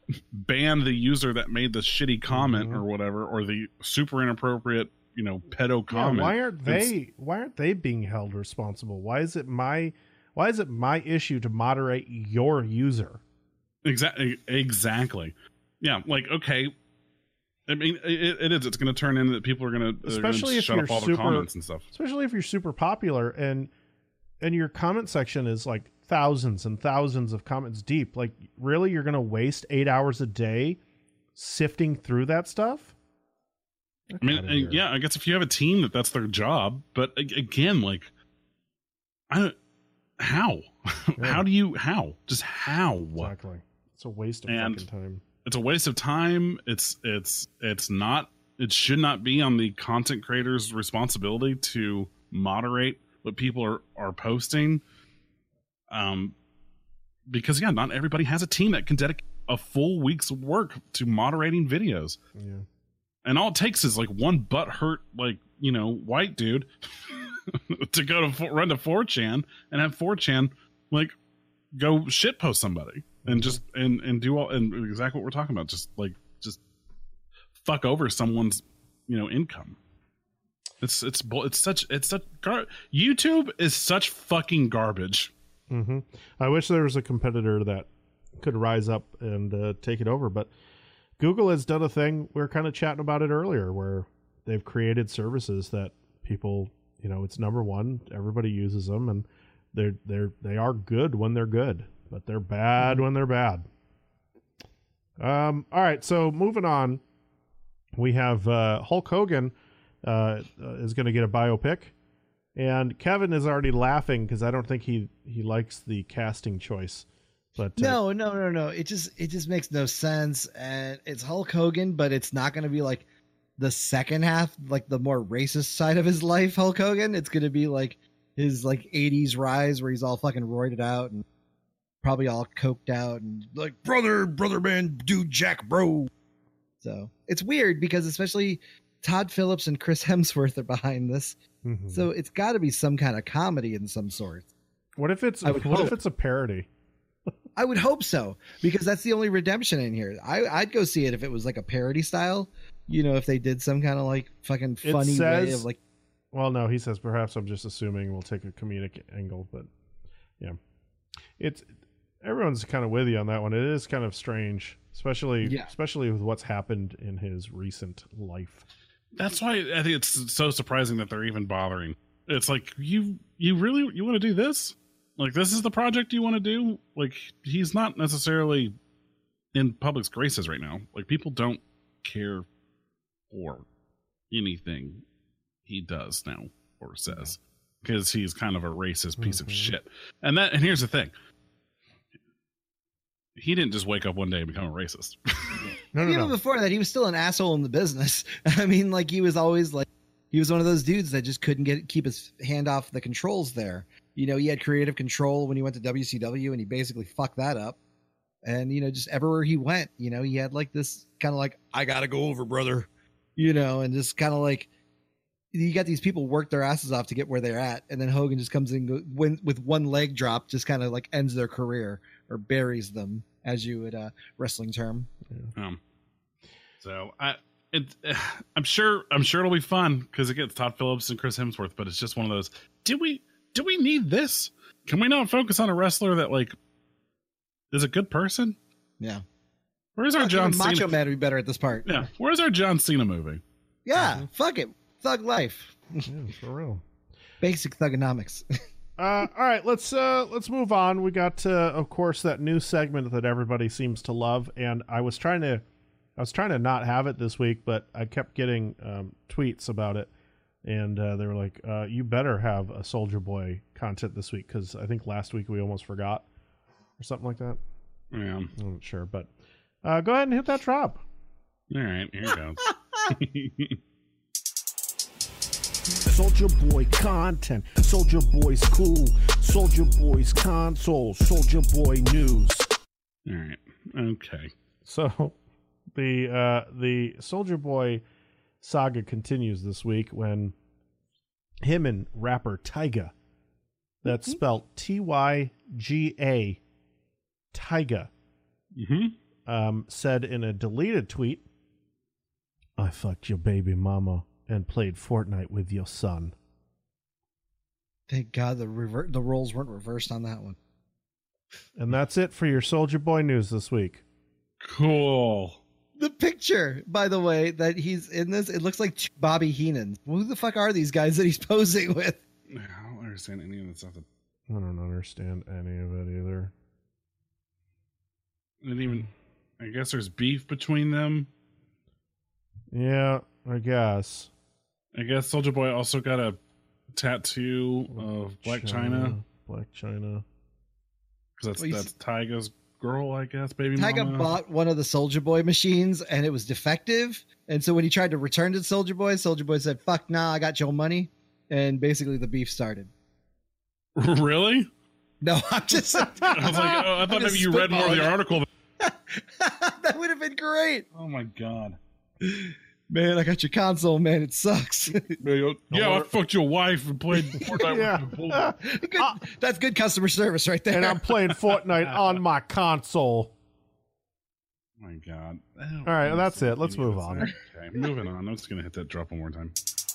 ban the user that made the shitty comment Mhm. or whatever, or the super inappropriate, you know, pedo Yeah, comment? why aren't It's- they why aren't they being held responsible? Why is it my why is it my issue to moderate your user? Exactly. Exactly. Yeah. Like, okay. I mean, it, it is. It's going to turn into that people are going to Especially if shut you're up all the super- comments and stuff. Especially if you're super popular and and your comment section is like thousands and thousands of comments deep. Like, really, you're going to waste eight hours a day sifting through that stuff? I mean, uh, yeah. I guess if you have a team that that's their job, but a- again, like, I don't. How? How do you? How? Just how? Exactly. It's a waste of And- fucking time. It's a waste of time. It's it's it's not. It should not be on the content creator's responsibility to moderate what people are are posting. Um, because yeah, not everybody has a team that can dedicate a full week's work to moderating videos, Yeah. and all it takes is like one butthurt, like, you know, white dude to go to four- run to four chan and have four chan like go shit post somebody and just and and do all and exactly what we're talking about, just like just fuck over someone's, you know, income. It's it's bull- it's such it's such gar- YouTube is such fucking garbage. Mm-hmm. I wish there was a competitor that could rise up and uh, take it over, but Google has done a thing. We were kind of chatting about it earlier, where they've created services that people, you know, it's number one. Everybody uses them, and they're they're they are good when they're good, but they're bad when they're bad. Um. All right. So moving on, we have uh, Hulk Hogan uh, is going to get a biopic. And Kevin is already laughing because I don't think he, he likes the casting choice. But uh, No, no, no, no. It just it just makes no sense. And it's Hulk Hogan, but it's not going to be like the second half, like the more racist side of his life, Hulk Hogan. It's going to be like his like eighties rise where he's all fucking roided out and probably all coked out and Like, brother, brother man, dude, Jack, bro. so it's weird because especially Todd Phillips and Chris Hemsworth are behind this. mhm. So it's got to be some kind of comedy in some sort. what if it's I would what if hope. it's a parody? I would hope so because that's the only redemption in here. I, I'd go see it if it was like a parody style. You know, if they did some kind of like fucking It funny way says- of like. Well, no, he says perhaps I'm just assuming we'll take a comedic angle, but yeah, it's everyone's kind of with you on that one. It is kind of strange, especially Yeah. especially with what's happened in his recent life. That's why I think it's so surprising that they're even bothering. It's like, you you really you want to do this? Like, this is the project you want to do? Like, he's not necessarily in public's graces right now. Like, people don't care for anything he does now or says, because he's kind of a racist piece Mhm. of shit. And that and here's the thing. he didn't just wake up one day and become a racist. No, no, Even no. before that, he was still an asshole in the business. I mean, like he was always like he was one of those dudes that just couldn't get keep his hand off the controls there. You know, he had creative control when he went to W C W, and he basically fucked that up. And you know, just everywhere he went, you know, he had like this kind of like I gotta go over, brother. You know, and just kind of like you got these people work their asses off to get where they're at, and then Hogan just comes in go- when, with one leg drop, just kind of like ends their career or buries them, as you would uh, wrestling term. Um, so I, it, I'm sure, I'm sure it'll be fun because it gets Todd Phillips and Chris Hemsworth. But it's just one of those. Do we, do we need this? Can we not focus on a wrestler that like is a good person? Yeah. Where's our Fuck, John even Macho Cena? Man would be better at this part. Yeah. Where's our John Cena movie? Yeah. Fuck it. Thug life. Yeah, for real. Basic thugonomics. Uh, all right, let's uh, let's move on. We got, uh, of course, that new segment that everybody seems to love, and I was trying to, I was trying to not have it this week, but I kept getting um, tweets about it, and uh, they were like, uh, "You better have a Soulja Boy content this week," because I think last week we almost forgot, or something like that. Yeah. I'm not sure, but uh, go ahead and hit that drop. All right, here it goes. Soulja Boy content, Soulja Boy's cool, Soulja Boy's console, Soulja Boy news. All right. Okay. So, the uh, the Soulja Boy saga continues this week when him and rapper Tyga, that's Mm-hmm. spelled T Y G A, Tyga, Mm-hmm. um, said in a deleted tweet, "I fucked your baby mama and played Fortnite with your son." Thank God the rever- the roles weren't reversed on that one. And that's it for your Soulja Boy news this week. Cool. The picture, by the way, that he's in this, it looks like Bobby Heenan. Who the fuck are these guys that he's posing with? I don't understand any of the stuff. That, I don't understand any of it either. I didn't even. I guess there's beef between them. Yeah, I guess. I guess Soulja Boy also got a tattoo of Black China. Black China. Because that's Well, you that's Tyga's girl, I guess, baby Tyga mama. bought one of the Soulja Boy machines and it was defective. And so when he tried to return to Soulja Boy, Soulja Boy said, "Fuck nah, I got your money." And basically the beef started. Really? No, I'm just I was like, oh, I thought I'm maybe just you read more of the spitballing. article. that would have been great. Oh my god. Man, I got your console, man. It sucks. Yeah, I fucked your wife and played Fortnite Yeah. with you. Good- that's good customer service right there. And I'm playing Fortnite on my console. Oh my god. All right, that's it. Let's move on. Okay, moving on. I'm just gonna hit that drop one more time.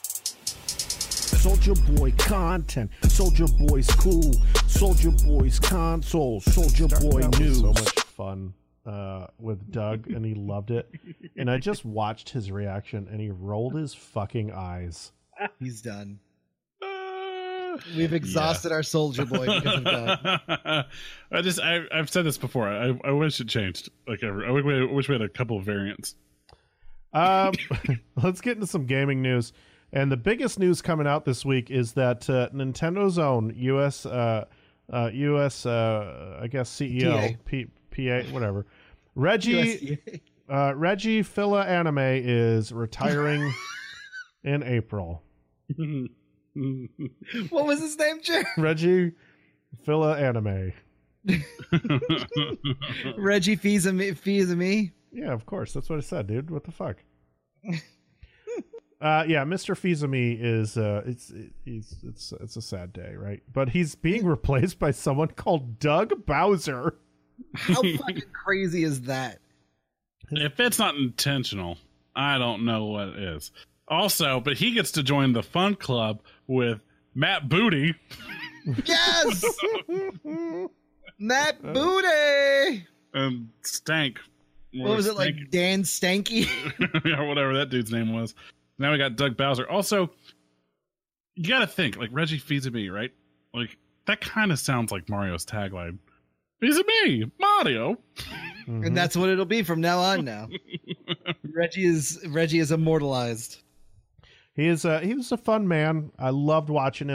Soulja Boy content, Soulja Boy's cool, Soulja Boy's console, Soulja Boy That was news. so much fun uh, with Doug, and he loved it. And I just watched his reaction, and he rolled his fucking eyes. He's done. Uh, We've exhausted our Soulja Boy because of that. I just I, I've said this before. I, I wish it changed. Like I, I wish we had a couple of variants. Um, let's get into some gaming news. And the biggest news coming out this week is that uh, Nintendo's own U S, uh, uh, U S, uh, I guess C E O, P A. P, PA, whatever, Reggie, U S D A. uh, Reggie Fila Anime is retiring in April. What was his name, Jer? Reggie Fila Anime. Reggie Fils-Aimé. Fils-Aimé? Yeah, of course. That's what I said, dude. What the fuck? Uh, yeah, Mister Fizumi is uh, it's it, he's it's it's a sad day, right? But he's being replaced by someone called Doug Bowser. How fucking crazy is that? If it's not intentional, I don't know what it is. Also, but he gets to join the fun club with Matt Booty. Yes! Matt Booty! And Stank. What was it, like Dan Stanky? Yeah, whatever that dude's name was. Now we got Doug Bowser. Also, you got to think, like Reggie Fils-Aimé, right? Like that kind of sounds like Mario's tagline. Fils-Aimé, Mario. Mhm. And that's what it'll be from now on now. Reggie is Reggie is immortalized. He is uh, he was a fun man. I loved watching him.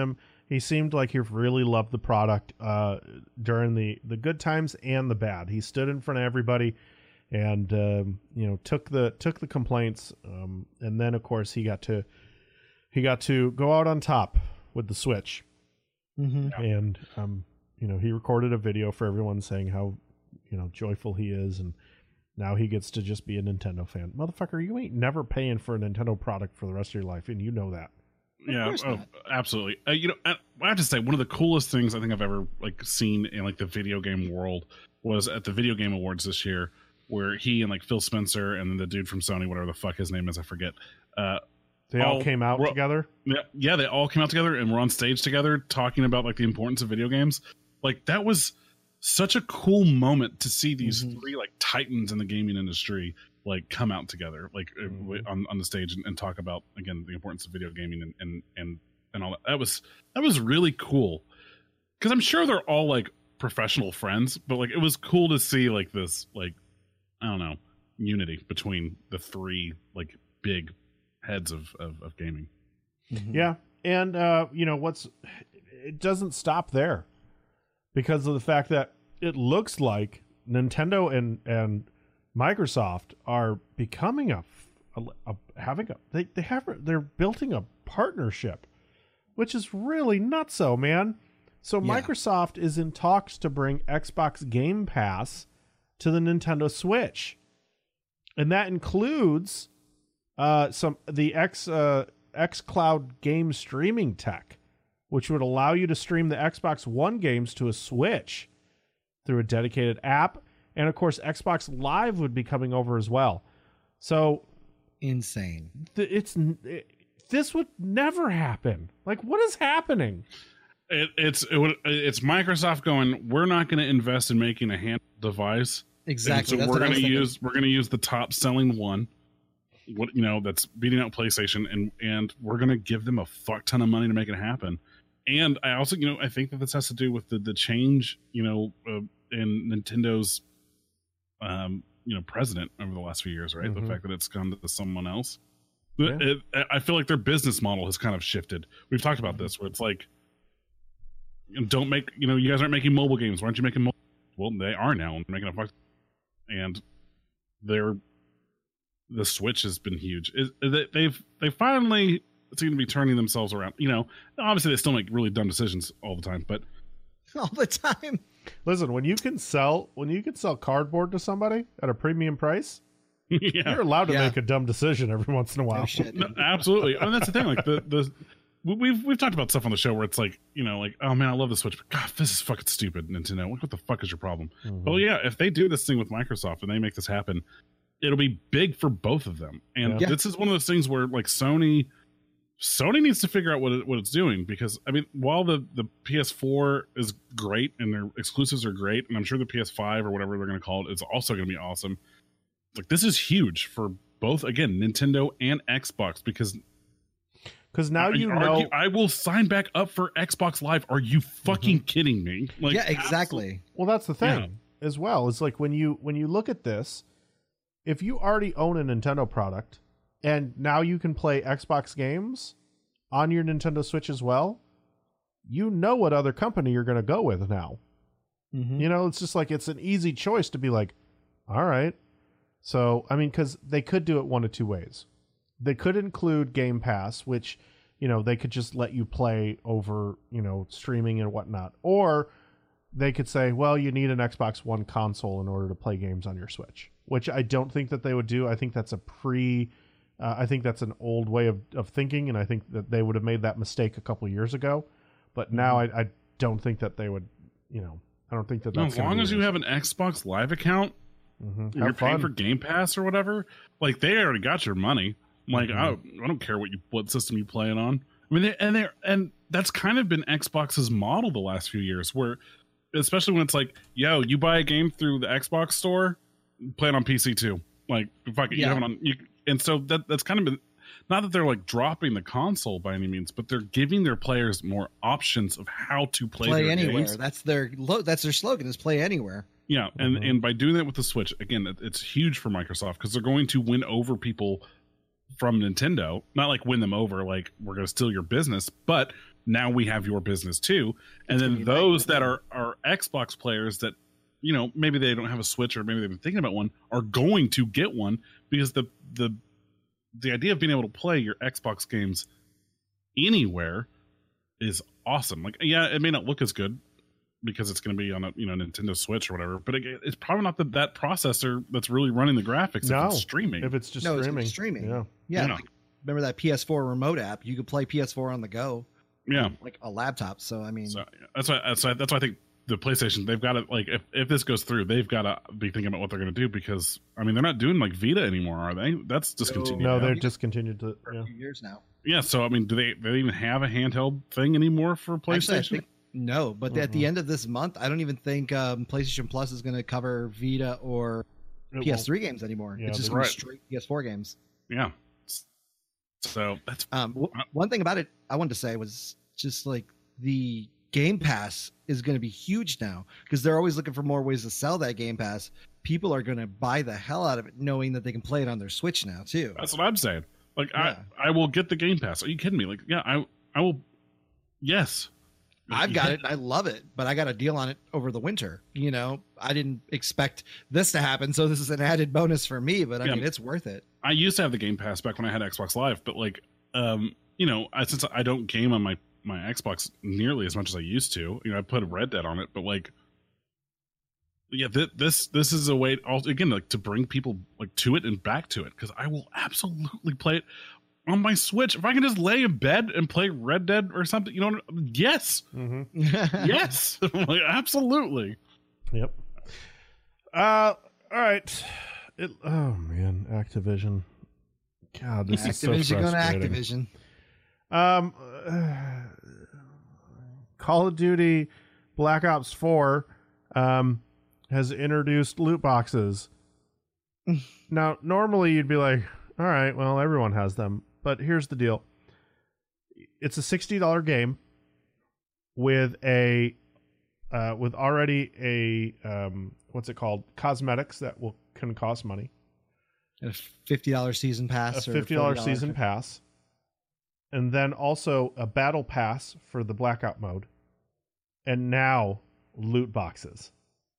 He seemed like he really loved the product uh, during the, the good times and the bad. He stood in front of everybody and um, you know took the took the complaints, um, and then of course he got to he got to go out on top with the Switch. Mm-hmm. Yeah. And um, you know he recorded a video for everyone saying how you know joyful he is, and now he gets to just be a Nintendo fan. Motherfucker, you ain't never paying for a Nintendo product for the rest of your life, and you know that. Yeah, oh, absolutely. Uh, you know, I, I have to say one of the coolest things I think I've ever like seen in like the video game world was at the Video Game Awards this year, where he and like Phil Spencer and then the dude from Sony, whatever the fuck his name is, I forget. Uh, They all, all came out together. Yeah, yeah, they all came out together and were on stage together talking about like the importance of video games. Like that was such a cool moment to see these mm-hmm. three like titans in the gaming industry like come out together like mm-hmm. on, on the stage and, and talk about again the importance of video gaming and and and, and all that. That was that was really cool because I'm sure they're all like professional friends, but like it was cool to see like this like I don't know unity between the three like big heads of of, of gaming. Mm-hmm. Yeah, and uh, you know what's it doesn't stop there because of the fact that it looks like Nintendo and and Microsoft are becoming a, a, a having a they they have they're building a partnership, which is really nutso, man. So yeah. Microsoft is in talks to bring Xbox Game Pass to the Nintendo Switch, and that includes uh, some the X uh, xCloud game streaming tech, which would allow you to stream the Xbox One games to a Switch through a dedicated app. And of course, Xbox Live would be coming over as well. So insane. Th- it's it, this would never happen. Like, what is happening? It, it's it would, it's Microsoft going, we're not going to invest in making a handheld device. Exactly. And so we're going to use we're going to use the top selling one. What you know that's beating out PlayStation, and and we're going to give them a fuck ton of money to make it happen. And I also, you know, I think that this has to do with the the change, you know, uh, in Nintendo's. Um, you know, president over the last few years, right? Mm-hmm. The fact that it's gone to someone else. Yeah. It, it, I feel like their business model has kind of shifted. We've talked about this, where it's like, don't make, you know, you guys aren't making mobile games. Why aren't you making mobile? Well, they are now making a fuck. And they're the Switch has been huge. It, it, they've they finally seem to be turning themselves around. You know, obviously they still make really dumb decisions all the time, but all the time. Listen, when you can sell when you can sell cardboard to somebody at a premium price, yeah. you're allowed to yeah. make a dumb decision every once in a while. Oh, no, absolutely. I mean, that's the thing. Like the the we've we've talked about stuff on the show where it's like, you know, like, oh man, I love the Switch, but God, this is fucking stupid, Nintendo. What, what the fuck is your problem? Mm-hmm. Well, yeah, if they do this thing with Microsoft and they make this happen, it'll be big for both of them. And yeah. this is one of those things where like Sony. Sony needs to figure out what it, what it's doing because I mean, while the, the P S four is great and their exclusives are great, and I'm sure the P S five or whatever they're going to call it is also going to be awesome. Like this is huge for both again Nintendo and Xbox because because now you are, know you, I will sign back up for Xbox Live. Are you fucking mm-hmm. kidding me? Like, yeah, exactly. Absolutely. Well, that's the thing yeah. as well. It's like when you when you look at this, if you already own a Nintendo product. And now you can play Xbox games on your Nintendo Switch as well. You know what other company you're going to go with now. Mm-hmm. You know, it's just like it's an easy choice to be like, all right. So, I mean, because they could do it one of two ways. They could include Game Pass, which, you know, they could just let you play over, you know, streaming and whatnot. Or they could say, well, you need an Xbox One console in order to play games on your Switch, which I don't think that they would do. I think that's a pre... Uh, I think that's an old way of, of thinking, and I think that they would have made that mistake a couple of years ago. But now I, I don't think that they would, you know, I don't think that that's... As long as you have an Xbox Live account, mm-hmm. and you're paying for Game Pass or whatever, like, they already got your money. Like, mm-hmm. I, I don't care what you what system you play it on. I mean, they, and they and that's kind of been Xbox's model the last few years, where, especially when it's like, yo, you buy a game through the Xbox store, play it on P C too. Like, fuck it, yeah. you have it on... You, And so that that's kind of been, not that they're like dropping the console by any means, but they're giving their players more options of how to play, play their anywhere. games. That's their lo- that's their slogan is play anywhere. Yeah, and Mm-hmm. and by doing that with the Switch, again, it, it's huge for Microsoft because they're going to win over people from Nintendo. Not like win them over, like we're going to steal your business, but now we have your business too. And then those that are, are Xbox players that, you know, maybe they don't have a Switch or maybe they've been thinking about one, are going to get one because the the the idea of being able to play your Xbox games anywhere is awesome. Like, yeah, it may not look as good because it's going to be on a, you know, Nintendo Switch or whatever, but it, it's probably not the, that processor that's really running the graphics No, if it's streaming. If it's just no, streaming. it's streaming. Yeah. Yeah. Yeah. Like, remember that P S four remote app? You could play P S four on the go. Yeah. Like a laptop. So, I mean, So that's why, that's why, that's why I think the PlayStation, they've got to, like, if, if this goes through, they've got to be thinking about what they're going to do because, I mean, they're not doing like Vita anymore, are they? That's discontinued. No, now. they're discontinued to. for Yeah. a few years now. Yeah, so I mean, do they do they even have a handheld thing anymore for PlayStation? Actually, I think, no, but at Mhm. the end of this month, I don't even think um, PlayStation Plus is going to cover Vita or It P S three games anymore. Yeah, it's just they- going Right. to be straight P S four games. Yeah. So that's Um, w- one thing about it I wanted to say was just like the Game Pass is going to be huge now because they're always looking for more ways to sell that Game Pass. People are going to buy the hell out of it, knowing that they can play it on their Switch now too. that's what I'm saying. Like, Yeah. I I will get the Game Pass. Are you kidding me? Like, yeah, I I will. Yes, I've got it. I love it, but I got a deal on it over the winter. You know, I didn't expect this to happen, so this is an added bonus for me. But I Yeah. mean, it's worth it. I used to have the Game Pass back when I had Xbox Live, but like, um, you know, I, since I don't game on my my Xbox nearly as much as I used to, you know, I put Red Dead on it, but like, yeah, th- this this is a way also again like to bring people like to it and back to it because I will absolutely play it on my Switch if I can just lay in bed and play Red Dead or something. You know, yes, Mm-hmm. yes, like, absolutely. Yep. Uh. All right. It. Oh man, Activision. God, this is so Activision going to frustrating. Activision. Um, uh, Call of Duty Black Ops four um, has introduced loot boxes. Now, normally you'd be like, all right, well, everyone has them. But here's the deal. It's a sixty dollars game with a uh, with already a um, what's it called? Cosmetics that will can cost money. A fifty dollars season pass. A or fifty dollars forty season pass. And then also a battle pass for the blackout mode. And now loot boxes.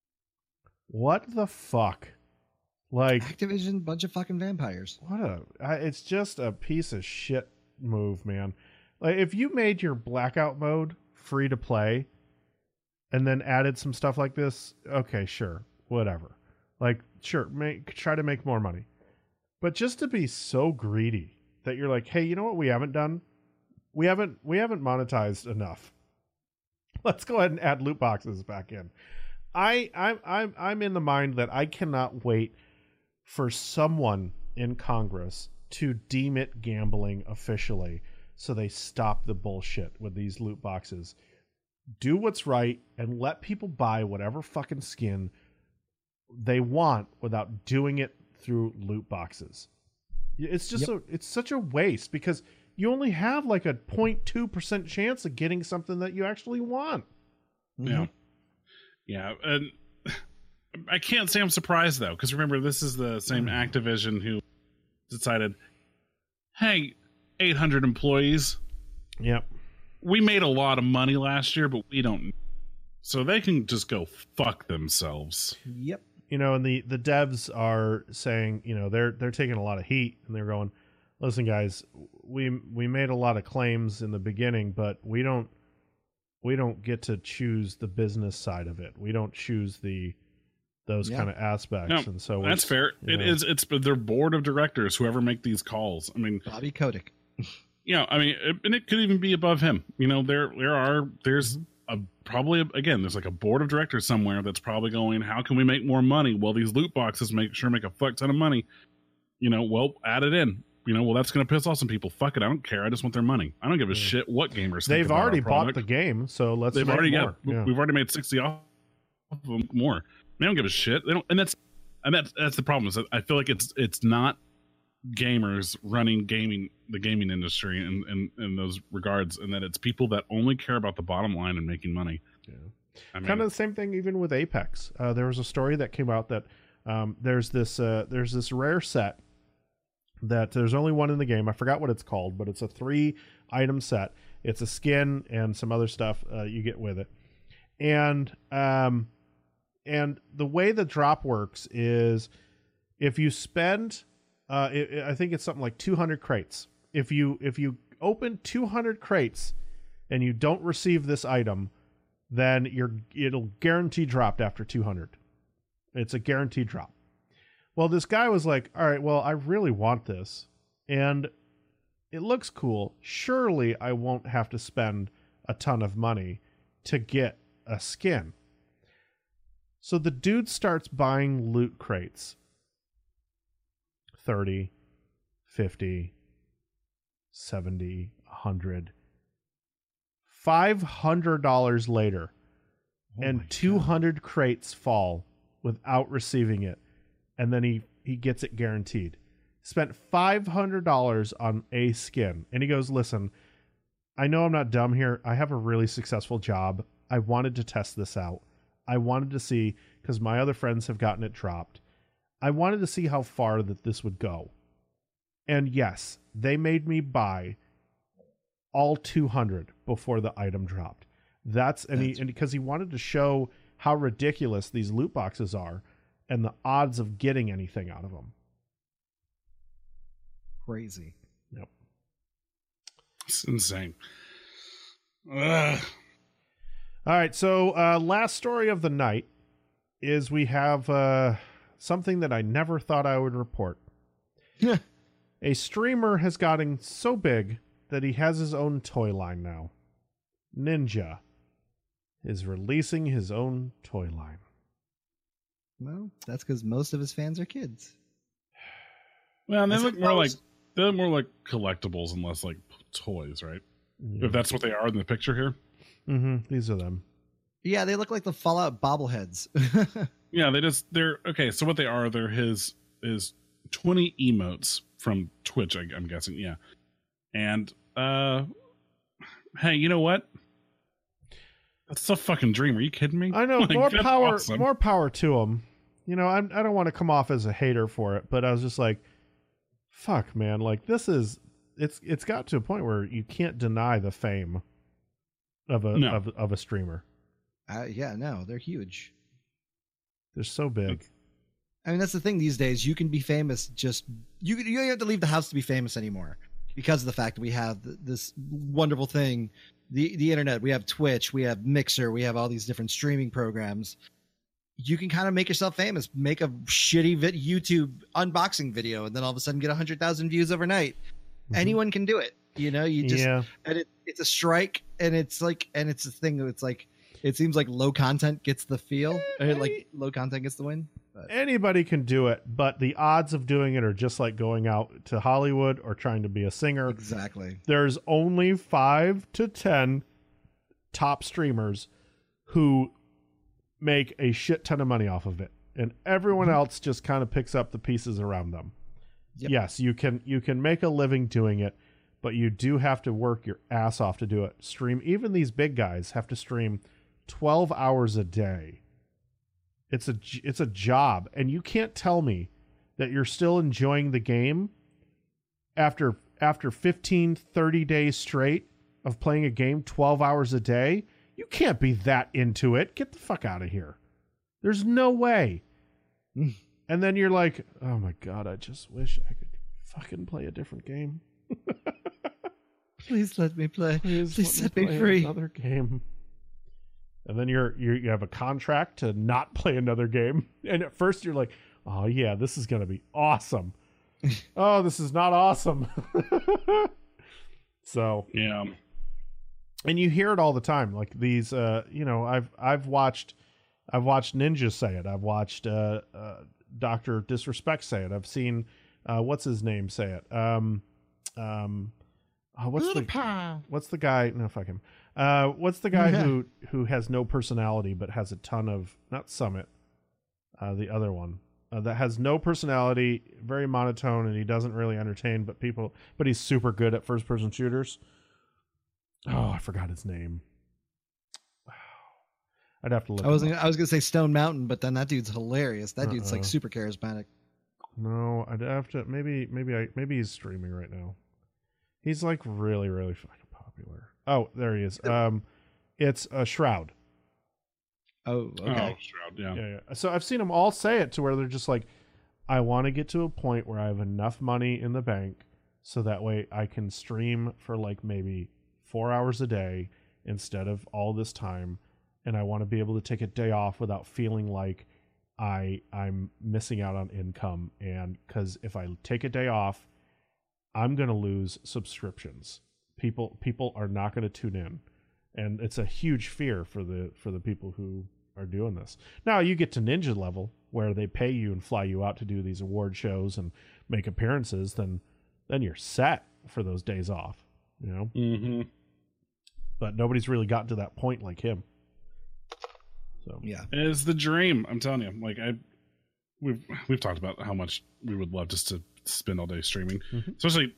What the fuck? Like, Activision, bunch of fucking vampires. what a I, it's just a piece of shit move, man. Like, if you made your blackout mode free to play and then added some stuff like this, okay, sure, whatever. Like, sure, make try to make more money. But just to be so greedy that you're like, hey, you know what we haven't done? We haven't we haven't monetized enough. Let's go ahead and add loot boxes back in. I I'm I'm I'm in the mind that I cannot wait for someone in Congress to deem it gambling officially so they stop the bullshit with these loot boxes. Do what's right and let people buy whatever fucking skin they want without doing it through loot boxes. It's just Yep. a, it's such a waste because you only have like a zero point two percent chance of getting something that you actually want. Yeah. Yeah. And I can't say I'm surprised though, because remember, this is the same Activision who decided, hey, eight hundred employees, Yep. we made a lot of money last year, but we don't. So they can just go fuck themselves. Yep. You know, and the, the devs are saying, you know, they're they're taking a lot of heat and they're going, listen, guys, we we made a lot of claims in the beginning, but we don't we don't get to choose the business side of it. We don't choose the those Yeah. kind of aspects. No, and so That's it's, fair. you It know, is. It's their board of directors, whoever make these calls. I mean, Bobby Kotick. yeah, I mean, it, and it could even be above him. You know, there there are there's Mm-hmm. a probably again there's like a board of directors somewhere that's probably going, how can we make more money? Well, these loot boxes make sure make a fuck ton of money. You know, well, add it in. You know, well, that's going to piss off some people. Fuck it, I don't care. I just want their money. I don't give a shit what gamers. think They've about our already bought product. the game, so let's They've make already more. got. Yeah. We've already made sixty off of them more. They don't give a shit. They don't, and that's and that's that's the problem. Is that I feel like it's it's not gamers running gaming the gaming industry in, in in those regards, and that it's people that only care about the bottom line and making money. Yeah. I mean, Kind of the same thing even with Apex. Uh, there was a story that came out that um, there's this uh, there's this rare set that there's only one in the game. I forgot what it's called, but it's a three item set. It's a skin and some other stuff uh, you get with it. And um, and the way the drop works is if you spend, uh, it, it, I think it's something like two hundred crates. If you if you open two hundred crates and you don't receive this item, then you're it'll guarantee dropped after two hundred. It's a guaranteed drop. Well, this guy was like, all right, well, I really want this, and it looks cool. Surely I won't have to spend a ton of money to get a skin. So the dude starts buying loot crates. thirty, fifty, seventy, one hundred. five hundred dollars later, Oh and my two hundred God. crates fall without receiving it. And then he, he gets it guaranteed. Spent five hundred dollars on a skin. And he goes, listen, I know I'm not dumb here. I have a really successful job. I wanted to test this out. I wanted to see, because my other friends have gotten it dropped. I wanted to see how far that this would go. And yes, they made me buy all two hundred before the item dropped. That's, and he, and because he wanted to show how ridiculous these loot boxes are and the odds of getting anything out of them. Crazy. Yep. It's insane. Ugh. All right. So, uh, last story of the night is we have, uh, something that I never thought I would report. A streamer has gotten so big that he has his own toy line now. Ninja is releasing his own toy line. Well, that's because most of his fans are kids. Well, they I look more like suppose- they look more like collectibles and less like toys, right? Yeah. If that's what they are in the picture here. Mm-hmm. These are them. Yeah, they look like the Fallout bobbleheads. Yeah, they just they're okay. So what they are, they're his his twenty emotes from Twitch. I, I'm guessing, yeah. And uh, hey, you know what? That's a fucking dream. Are you kidding me? I know. Like, more that's power, awesome. more power to him. You know, I'm, I don't want to come off as a hater for it, but I was just like, fuck, man. Like, this is, it's it's got to a point where you can't deny the fame of a No. of, of a streamer. uh, yeah, no, they're huge. They're so big. I mean, that's the thing these days. You can be famous just you. You don't have to leave the house to be famous anymore because of the fact that we have th- this wonderful thing, the the internet. We have Twitch, we have Mixer, we have all these different streaming programs. You can kind of make yourself famous. Make a shitty vid- YouTube unboxing video, and then all of a sudden get a hundred thousand views overnight. Mhm. Anyone can do it. You know, you just yeah. and it, it's a strike, and it's like, and it's a thing. It's like, it seems like low content gets the feel, or like low content gets the win. But Anybody can do it, but the odds of doing it are just like going out to Hollywood or trying to be a singer. exactly. There's only five to ten top streamers who make a shit ton of money off of it, and everyone Mhm. else just kind of picks up the pieces around them. Yep. Yes, you can you can make a living doing it, but you do have to work your ass off to do it. Stream, even these big guys have to stream twelve hours a day. It's a j- it's a job, and you can't tell me that you're still enjoying the game after after fifteen, thirty days straight of playing a game twelve hours a day. You can't be that into it. Get the fuck out of here. There's no way. And then you're like, oh my God, I just wish I could fucking play a different game. Please let me play. Please, Please let set me play free. Another game. And then you're, you're you have a contract to not play another game. And at first you're like, oh yeah, this is gonna be awesome. Oh, this is not awesome. So Yeah. and you hear it all the time. Like these, uh, you know, I've I've watched, I've watched Ninja say it. I've watched uh, uh, Doctor Disrespect say it. I've seen, uh, what's his name say it. Um, um, oh, what's the what's the guy? No, fuck him. Uh, what's the guy who who has no personality but has a ton of, not Summit, uh, the other one uh, that has no personality, very monotone, and he doesn't really entertain, but people, but he's super good at first person shooters. Oh, I forgot his name. Wow. I'd have to look. I was him I was gonna say Stone Mountain, but then that dude's hilarious. That dude's Uh-oh. like super charismatic. No, I'd have to maybe maybe I maybe he's streaming right now. He's like really really fucking popular. Oh, there he is. Um, it's a Shroud. Oh, okay. Oh, Shroud, yeah. Yeah, yeah. So I've seen them all say it to where they're just like, I want to get to a point where I have enough money in the bank so that way I can stream for like maybe four hours a day instead of all this time, and I want to be able to take a day off without feeling like I I'm missing out on income. And because if I take a day off, I'm gonna lose subscriptions. People people are not going to tune in, and it's a huge fear for the for the people who are doing this. Now you get to ninja level where they pay you and fly you out to do these award shows and make appearances, then then you're set for those days off, you know. Mm-hmm. But nobody's really gotten to that point like him. So Yeah. It's the dream. I'm telling you. Like I, we've we've talked about how much we would love just to spend all day streaming, Mhm. especially.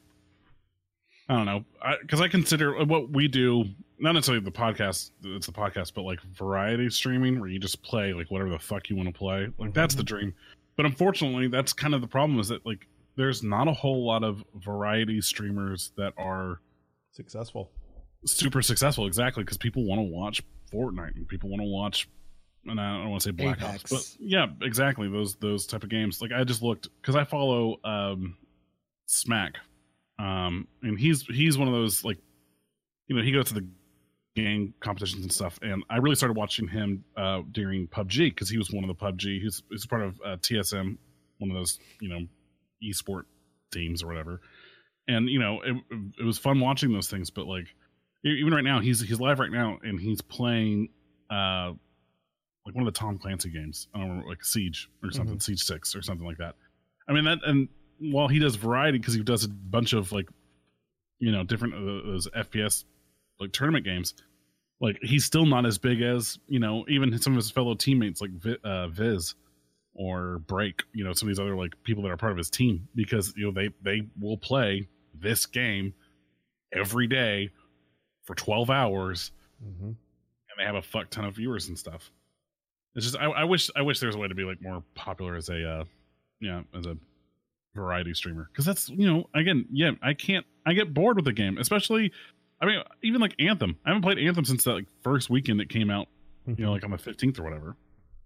I don't know, because I, I consider what we do not necessarily the podcast. It's the podcast, but like variety streaming, where you just play like whatever the fuck you want to play. Like that's the dream. But unfortunately, that's kind of the problem. Is that like there's not a whole lot of variety streamers that are successful. super successful. Exactly, because people want to watch Fortnite and people want to watch. And I don't want to say Black Apex. Ops, but yeah, exactly those those type of games. Like I just looked because I follow um, Smack. Um, and he's he's one of those, like, you know, he goes to the game competitions and stuff, and I really started watching him uh during P U B G because he was one of the P U B G. He's he's part of uh, T S M, one of those, you know, esport teams or whatever. And you know, it it was fun watching those things. But like, even right now, he's he's live right now, and he's playing uh like one of the Tom Clancy games. I don't know, like Siege or something, Mhm. Siege Six or something like that. I mean that and. While he does variety, because he does a bunch of like, you know, different uh, those F P S like tournament games, like he's still not as big as, you know, even some of his fellow teammates like Vi- uh, Viz or Break, you know, some of these other like people that are part of his team, because you know they they will play this game every day for twelve hours, Mm-hmm. and they have a fuck ton of viewers and stuff. It's just I, I wish I wish there was a way to be like more popular as a uh, yeah as a variety streamer, because that's, you know, again, yeah, I can't I get bored with the game, especially I mean even like Anthem. I haven't played Anthem since that like first weekend it came out, you know, like on the fifteenth or whatever.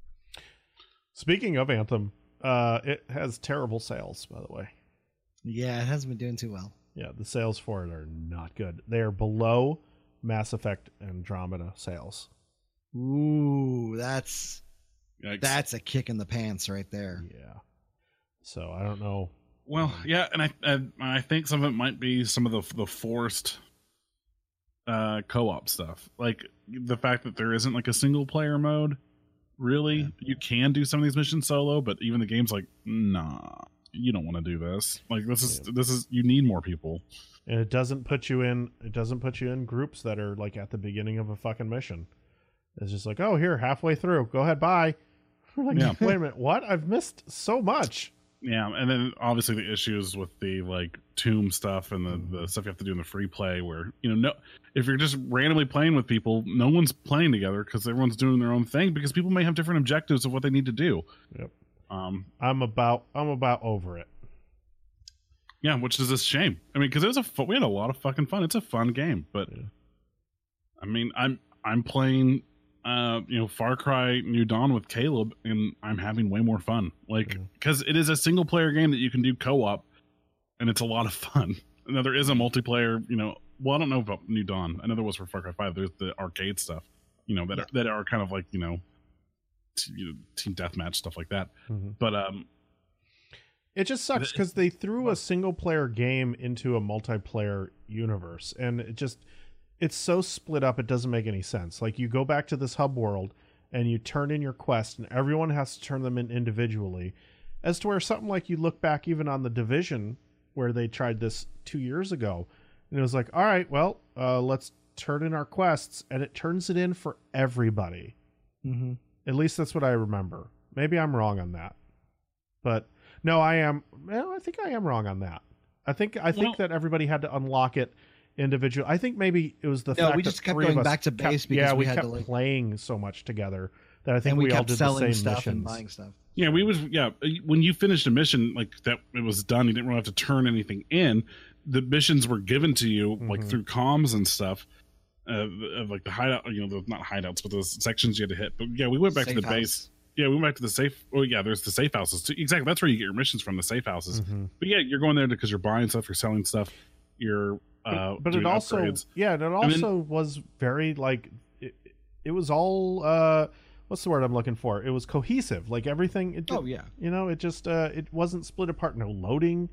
Speaking of Anthem, uh, it has terrible sales, by the way. Yeah, it hasn't been doing too well. Yeah, the sales for it are not good. They are below Mass Effect Andromeda sales. Ooh, that's Yikes. that's a kick in the pants right there. Yeah. So I don't know. Well, yeah, and I, I I think some of it might be some of the the forced uh co-op stuff, like the fact that there isn't like a single player mode. Really, Yeah. you can do some of these missions solo, but even the game's like, nah, you don't want to do this. Like this is Yeah. this is you need more people. And it doesn't put you in it doesn't put you in groups that are like at the beginning of a fucking mission. It's just like, oh, here, halfway through. Go ahead, bye. We're like, Yeah. wait a minute, what? I've missed so much. Yeah, and then obviously the issues with the like tomb stuff and the, the stuff you have to do in the free play, where you know, no, if you're just randomly playing with people, no one's playing together because everyone's doing their own thing, because people may have different objectives of what they need to do. Yep. Um, I'm about I'm about over it. yeah, which is a shame. I mean, because it was a fu- we had a lot of fucking fun. It's a fun game, but Yeah. I mean, I'm I'm playing, uh, you know, Far Cry New Dawn with Caleb, and I'm having way more fun. Like, Yeah. because it is a single player game that you can do co-op, and it's a lot of fun. Now there is a multiplayer, you know. Well, I don't know about New Dawn. I know there was for Far Cry Five. There's the arcade stuff, you know, that Yeah. are, that are kind of like, you know, t- you know, team deathmatch stuff like that. Mhm. But um, It just sucks It- because they threw a single player game into a multiplayer universe, and it just it's so split up it doesn't make any sense. Like, you go back to this hub world and you turn in your quest, and everyone has to turn them in individually, as to where something like you look back even on the Division, where they tried this two years ago, and it was like, all right, well, uh, let's turn in our quests, and it turns it in for everybody. Mm-hmm. At least that's what I remember. Maybe I'm wrong on that, but no, I am. Well, I think I am wrong on that. I think I think Well- that everybody had to unlock it individual. I think maybe it was the No, fact we that just kept three of going us back to kept- base because yeah, we we had kept to, like- playing so much together that I think and we, we all kept did the selling same stuff missions. and buying stuff. Yeah, we was yeah. When you finished a mission like that, it was done. You didn't really have to turn anything in. The missions were given to you mm-hmm. like through comms and stuff, uh, of like the hideout. You know, the, not hideouts, but those sections you had to hit. But yeah, we went back safe to the house. base. Yeah, we went back to the safe. Oh yeah, there's the safe houses too. Exactly, that's where you get your missions from, the safe houses. Mm-hmm. But yeah, you're going there because you're buying stuff, you're selling stuff, you're. Uh, but but it also, upgrades. yeah, and it also then, was very like it, it was all. Uh, What's the word I'm looking for? It was cohesive. Like everything. It did, oh yeah. You know, it just uh, it wasn't split apart. No loading.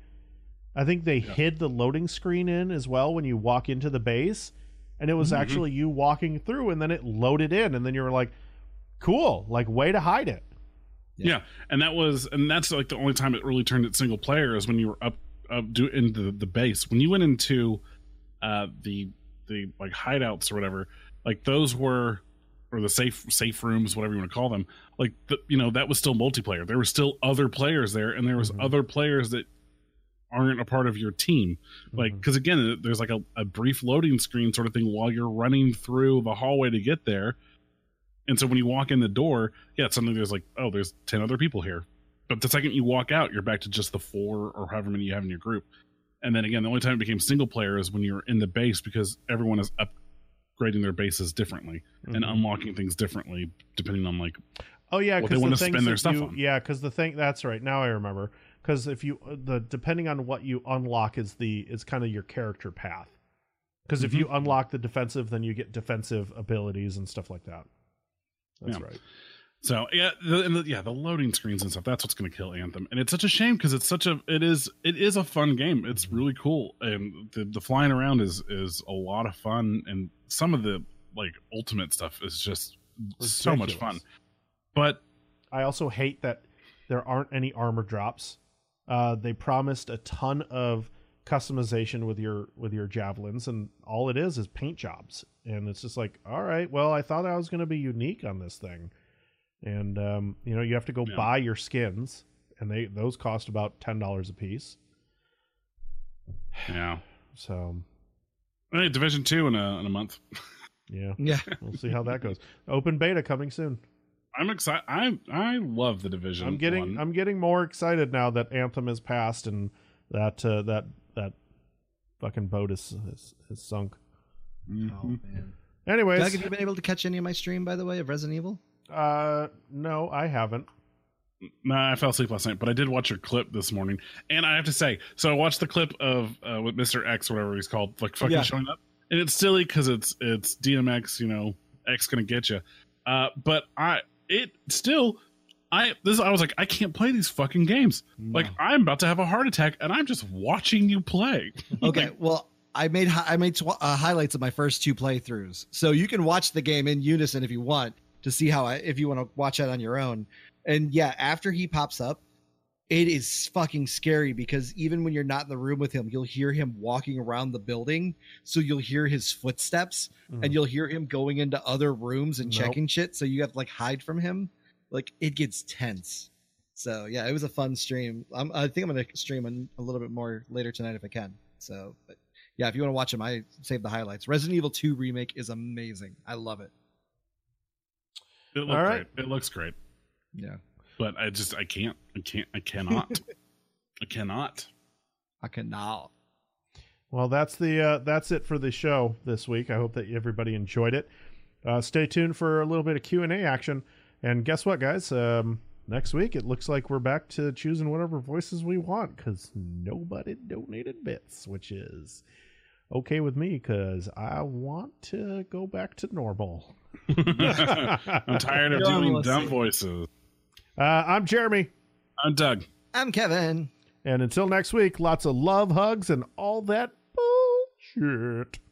I think they yeah. hid the loading screen in as well when you walk into the base, and it was mm-hmm. actually you walking through, and then it loaded in, and then you were like, "Cool!" Like way to hide it. Yeah. yeah, and that was, and that's like the only time it really turned it single player is when you were up up do into the, the base. When you went into uh, the the like hideouts or whatever, like those were. Or the safe safe rooms, whatever you want to call them, like the, you know, that was still multiplayer. There were still other players there, and there was mm-hmm. other players that aren't a part of your team. Like, because mm-hmm. again, there's like a, a brief loading screen sort of thing while you're running through the hallway to get there. And so when you walk in the door, yeah, suddenly there's like, oh, there's ten other people here. But the second you walk out, you're back to just the four or however many you have in your group. And then again, the only time it became single player is when you're in the base because everyone is up. Grading their bases differently mm-hmm. and unlocking things differently depending on like oh yeah what they want to spend their stuff you, on. Yeah, because the thing that's right. Now I remember because if you the depending on what you unlock is the is kind of your character path. Because mm-hmm. if you unlock the defensive, then you get defensive abilities and stuff like that. That's yeah. right. So yeah, the, and the, yeah, the loading screens and stuff. That's what's going to kill Anthem, and it's such a shame because it's such a it is it is a fun game. It's really cool, and the the flying around is is a lot of fun, and some of the like ultimate stuff is just Ridiculous. So much fun. But I also hate that there aren't any armor drops. Uh, they promised a ton of customization with your with your javelins, and all it is is paint jobs, and it's just like, all right, well, I thought I was going to be unique on this thing. And um, you know, you have to go yeah. buy your skins, and they those cost about ten dollars a piece. Yeah. So, hey, Division Two in a in a month. Yeah. Yeah. We'll see how that goes. Open beta coming soon. I'm excited. I I love the Division. I'm getting one. I'm getting more excited now that Anthem is passed and that uh, that that fucking boat is is, is sunk. Mm-hmm. Oh man. Anyways, Doug, have you been able to catch any of my stream, by the way, of Resident Evil? Uh, no, I haven't. Nah, I fell asleep last night, but I did watch your clip this morning, and I have to say, so I watched the clip of uh, with Mister X, whatever he's called, like fucking yeah. showing up, and it's silly because it's it's D M X, you know, X gonna get you. Uh, but I it still. I this I was like, I can't play these fucking games. No. Like I'm about to have a heart attack, and I'm just watching you play. Okay, like, well, I made I made tw- uh, highlights of my first two playthroughs, so you can watch the game in unison if you want to see how I if you want to watch that on your own. And yeah, after he pops up, it is fucking scary because even when you're not in the room with him, you'll hear him walking around the building, so you'll hear his footsteps, mm. and you'll hear him going into other rooms and nope. checking shit. So you have to like hide from him. Like it gets tense. So yeah, it was a fun stream. I'm, I think I'm gonna stream a, a little bit more later tonight if I can. So, but yeah, if you want to watch them, I saved the highlights. Resident Evil two remake is amazing. I love it. It looks right. great. It looks great. Yeah, but I just I can't. I can't. I cannot. I cannot. I cannot. Well, that's the uh, that's it for the show this week. I hope that everybody enjoyed it. Uh, stay tuned for a little bit of Q and A action. And guess what, guys? Um, next week, it looks like we're back to choosing whatever voices we want because nobody donated bits, which is okay with me because I want to go back to normal. I'm tired of You're doing dumb voices. Uh, I'm Jeremy. I'm Doug. I'm Kevin. And until next week, lots of love, hugs, and all that bullshit.